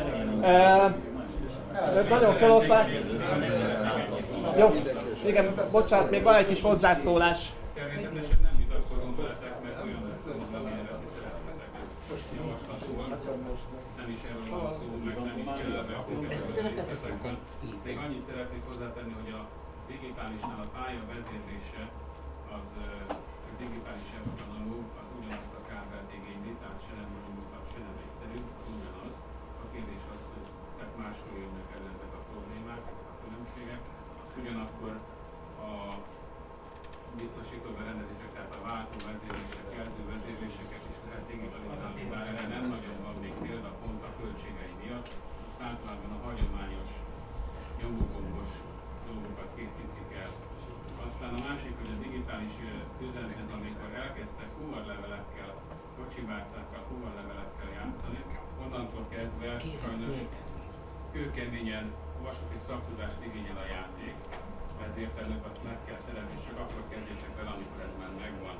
nagyon feloszlás. Jó, igen, bocsánat, még van egy kis hozzászólás. Természetesen nem vitatkozom veletek, mert olyan lesz, amire ti szeretnétek. Javaslatúan nem is erről van szó, meg nem is kell. Még annyit szeretnék hozzátenni, hogy a digitálisnál a pálya vezérlése az digitális analóg, az ugyanazt a kábelt igényli, tehát se nem bonyolultabb, se nem egyszerű, az ugyanaz. A kérdés az, hogy tehát máshol jönnek el ezek a problémák, ezek a különbségek. Ugyanakkor a biztosító berendezések, tehát a váltó vezérlések, jelző vezérléseket is lehet digitalizálni, bár erre nem nagyon van még példa pont a költségei miatt. Most általában a hagyományos nyomógombos dolgokat készítik el. Aztán a másik, hogy a digitális üzenethez, amikor elkezdtek fuvarlevelekkel, kocsibárcákkal, fuvarlevelekkel játszani, onnantól kezdve sajnos kőkeményen vasúti szaktudást igényel a játék, ezért ennek azt meg kell szerezni, és csak akkor kezdjétek el, amikor ez már megvan.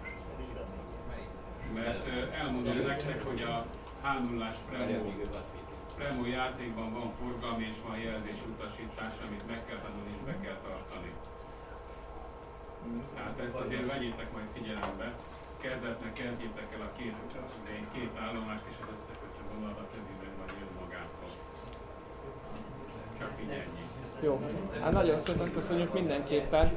Mert elmondom nektek, hogy a H0-ás Fremo játékban van forgalmi és van jelzés utasítás, amit meg kell tanulni és be kell tartani. Tehát ezt azért vegyétek majd figyelembe. Kezdetnek kezdjétek el a két állomást, és az összekötő vonal a többi meg majd jön magától. Csak így ennyi. Jó, hát nagyon szépen köszönjük mindenképpen.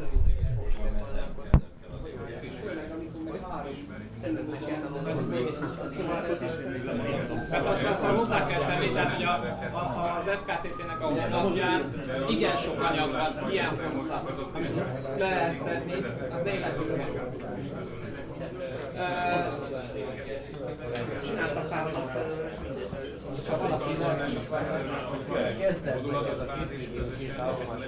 Hát aztán hozzá kell tenni, tehát hogy az FKTT-nek a honlapján igen sok anyag van, ilyen hosszabb, amit le lehet szedni, az németül. Csináltak pár ha valaki kezdett meg ez a 10 állomás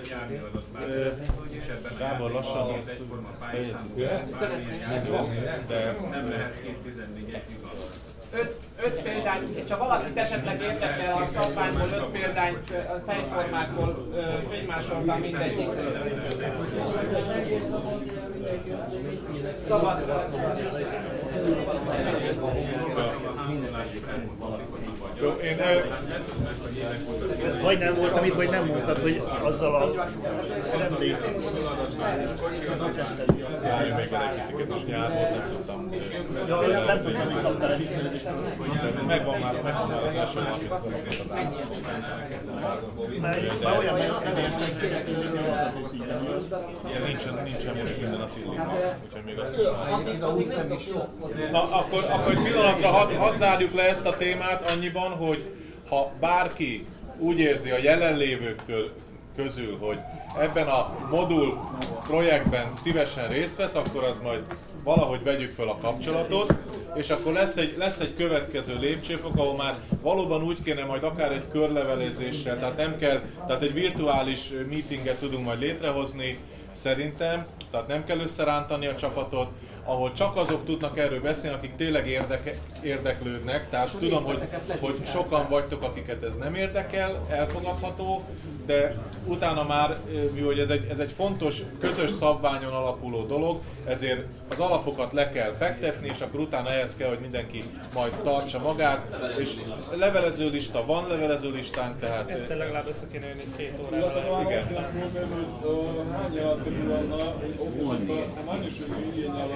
Gábor, lassan azt fejezzük be. Nem lehet 2.14-es nyugalmat. 5 példányt, és ha valakit esetleg érdekel a szabványból 5 példányt, fejformákból fénymásoltam mindegyik. Szabad. Vagy nem voltam itt, vagy nem mondtad, hogy azzal a Várj még egy picit, most nyár volt, nem tudtam. Nem tudtam, hogy kaptál visszajelzést. Megvan már az első nap. Már olyan személyes nincsen most minden a fillítva, úgyhogy még azt is. Na, akkor egy pillanatra hadd zárjuk le ezt a témát annyiban, hogy ha bárki úgy érzi a jelenlévők közül, hogy ebben a modul projektben szívesen részt vesz, akkor az majd valahogy vegyük fel a kapcsolatot, és akkor lesz egy következő lépcsőfok, ahol már valóban úgy kéne majd akár egy körlevelezéssel, tehát egy virtuális meetinget tudunk majd létrehozni, szerintem, tehát nem kell összerántani a csapatot, ahol csak azok tudnak erről beszélni, akik tényleg érdeklődnek, tehát tudom, hogy sokan vagytok, akiket ez nem érdekel, elfogadható, de utána már, mivel ez egy fontos, közös szabványon alapuló dolog, ezért az alapokat le kell fektetni, és akkor utána ehhez kell, hogy mindenki majd tartsa magát, és levelezőlista, van levelezőlistánk, tehát... Egyszer legalább össze kéne jönni 2 órára. Igen. Hány jelentkező lenne, hogy annyi sok igényel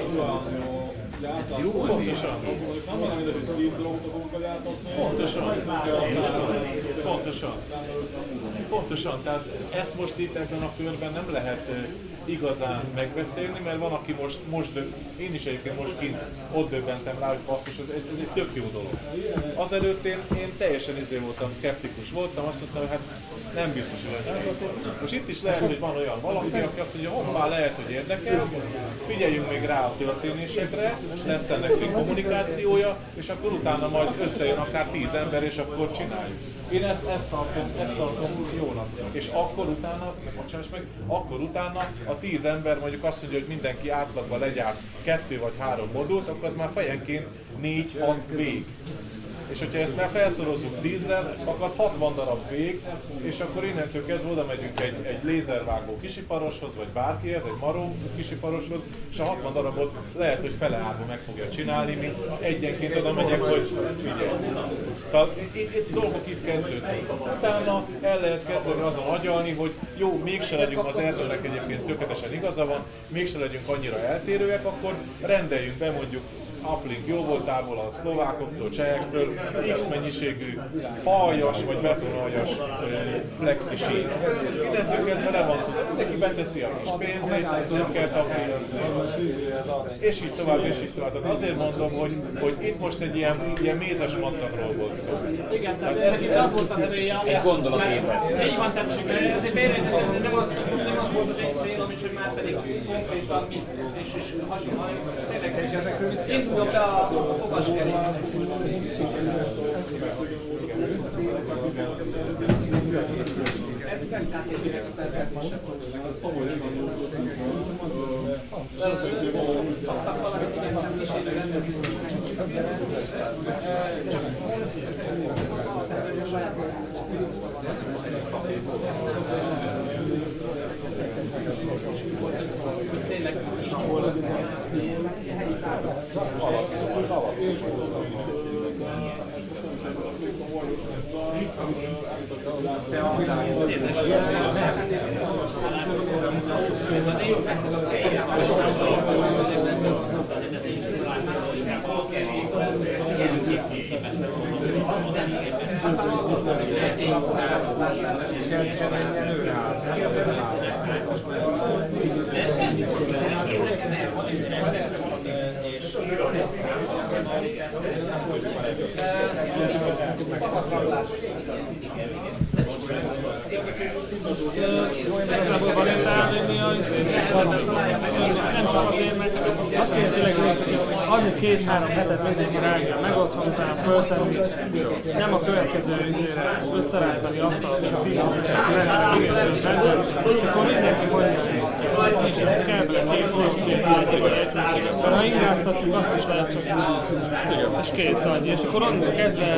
Ez jó, pontosan. Nem van mindegy, hogy 10 dolgot fogunk eljátszani. Pontosan, tehát ezt most itt ebben a körben nem lehet igazán megbeszélni, mert van, aki most én is egyébként most kint ott döbbentem rá, hogy basszus, ez egy tök jó dolog. Azelőtt én teljesen voltam, szkeptikus voltam, azt mondtam, hogy hát nem biztos, hogy annyira. Most itt is lehet, hogy van olyan valaki, aki azt mondja, hoppá, lehet, hogy érdekel, figyeljünk még rá a történésekre, lesz ennek kommunikációja, és akkor utána majd összejön akár 10 ember, és akkor csináljuk. Én ezt tartom jónak. És akkor utána a 10 ember mondjuk azt mondja, hogy mindenki átlagban legyárt 2 vagy 3 modult, akkor az már fejenként 4-6 vég. És hogyha ezt már felszorozzuk 10-zel, akkor az 60 darab vég, és akkor innentől kezdve oda megyünk egy lézervágó kisiparoshoz, vagy bárkihez, egy maró kisiparoshoz, és a 60 darabot lehet, hogy fele árba meg fogja csinálni, mint egyenként oda megyek, hogy figyelj. Szóval dolgok itt kezdődnek. Utána el lehet kezdeni azon agyalni, hogy jó, mégse legyünk, az erdőnek egyébként tökéletesen igaza van, mégse legyünk annyira eltérőek, akkor rendeljünk be mondjuk uplink jó voltából a szlovákoktól, csehektől, X mennyiségű faljas vagy betonaljas flexi sín. Innentől kezdve le van tudva, mindenki beteszi a kis pénzét, nem kell tapírozni. És így tovább, és így tovább. Tehát azért mondom, hogy itt most egy ilyen mézes macagról volt szó. Igen, tehát ez volt a célja. Egy gondolatébresztő. Így van, tehát ezért nem az volt az egy célom is, hogy már pedig konkrétan mi és hasonló, hanem tényleg indulok be a fogaskerék. Ez szerintem a szervezése. Szoktak valamit igyekszem kísérni rendezni. Tényleg kis csoportok. Igazából van elvenni a nem csak azért, mert azt kéne tényleg adni 2-3 hetet mindenki rágja meg otthon, utána föltenni, nem a következő üzére összerántani azt a 10-15 és akkor mindenki mondja, hogy kell bele 2 hónap, ha ingáztatjuk, azt is lehet csak és kész annyi, és akkor onnan kezdve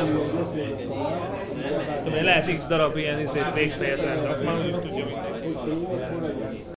lehet X darab ilyen végfejet rendrakni, tudja mindenki.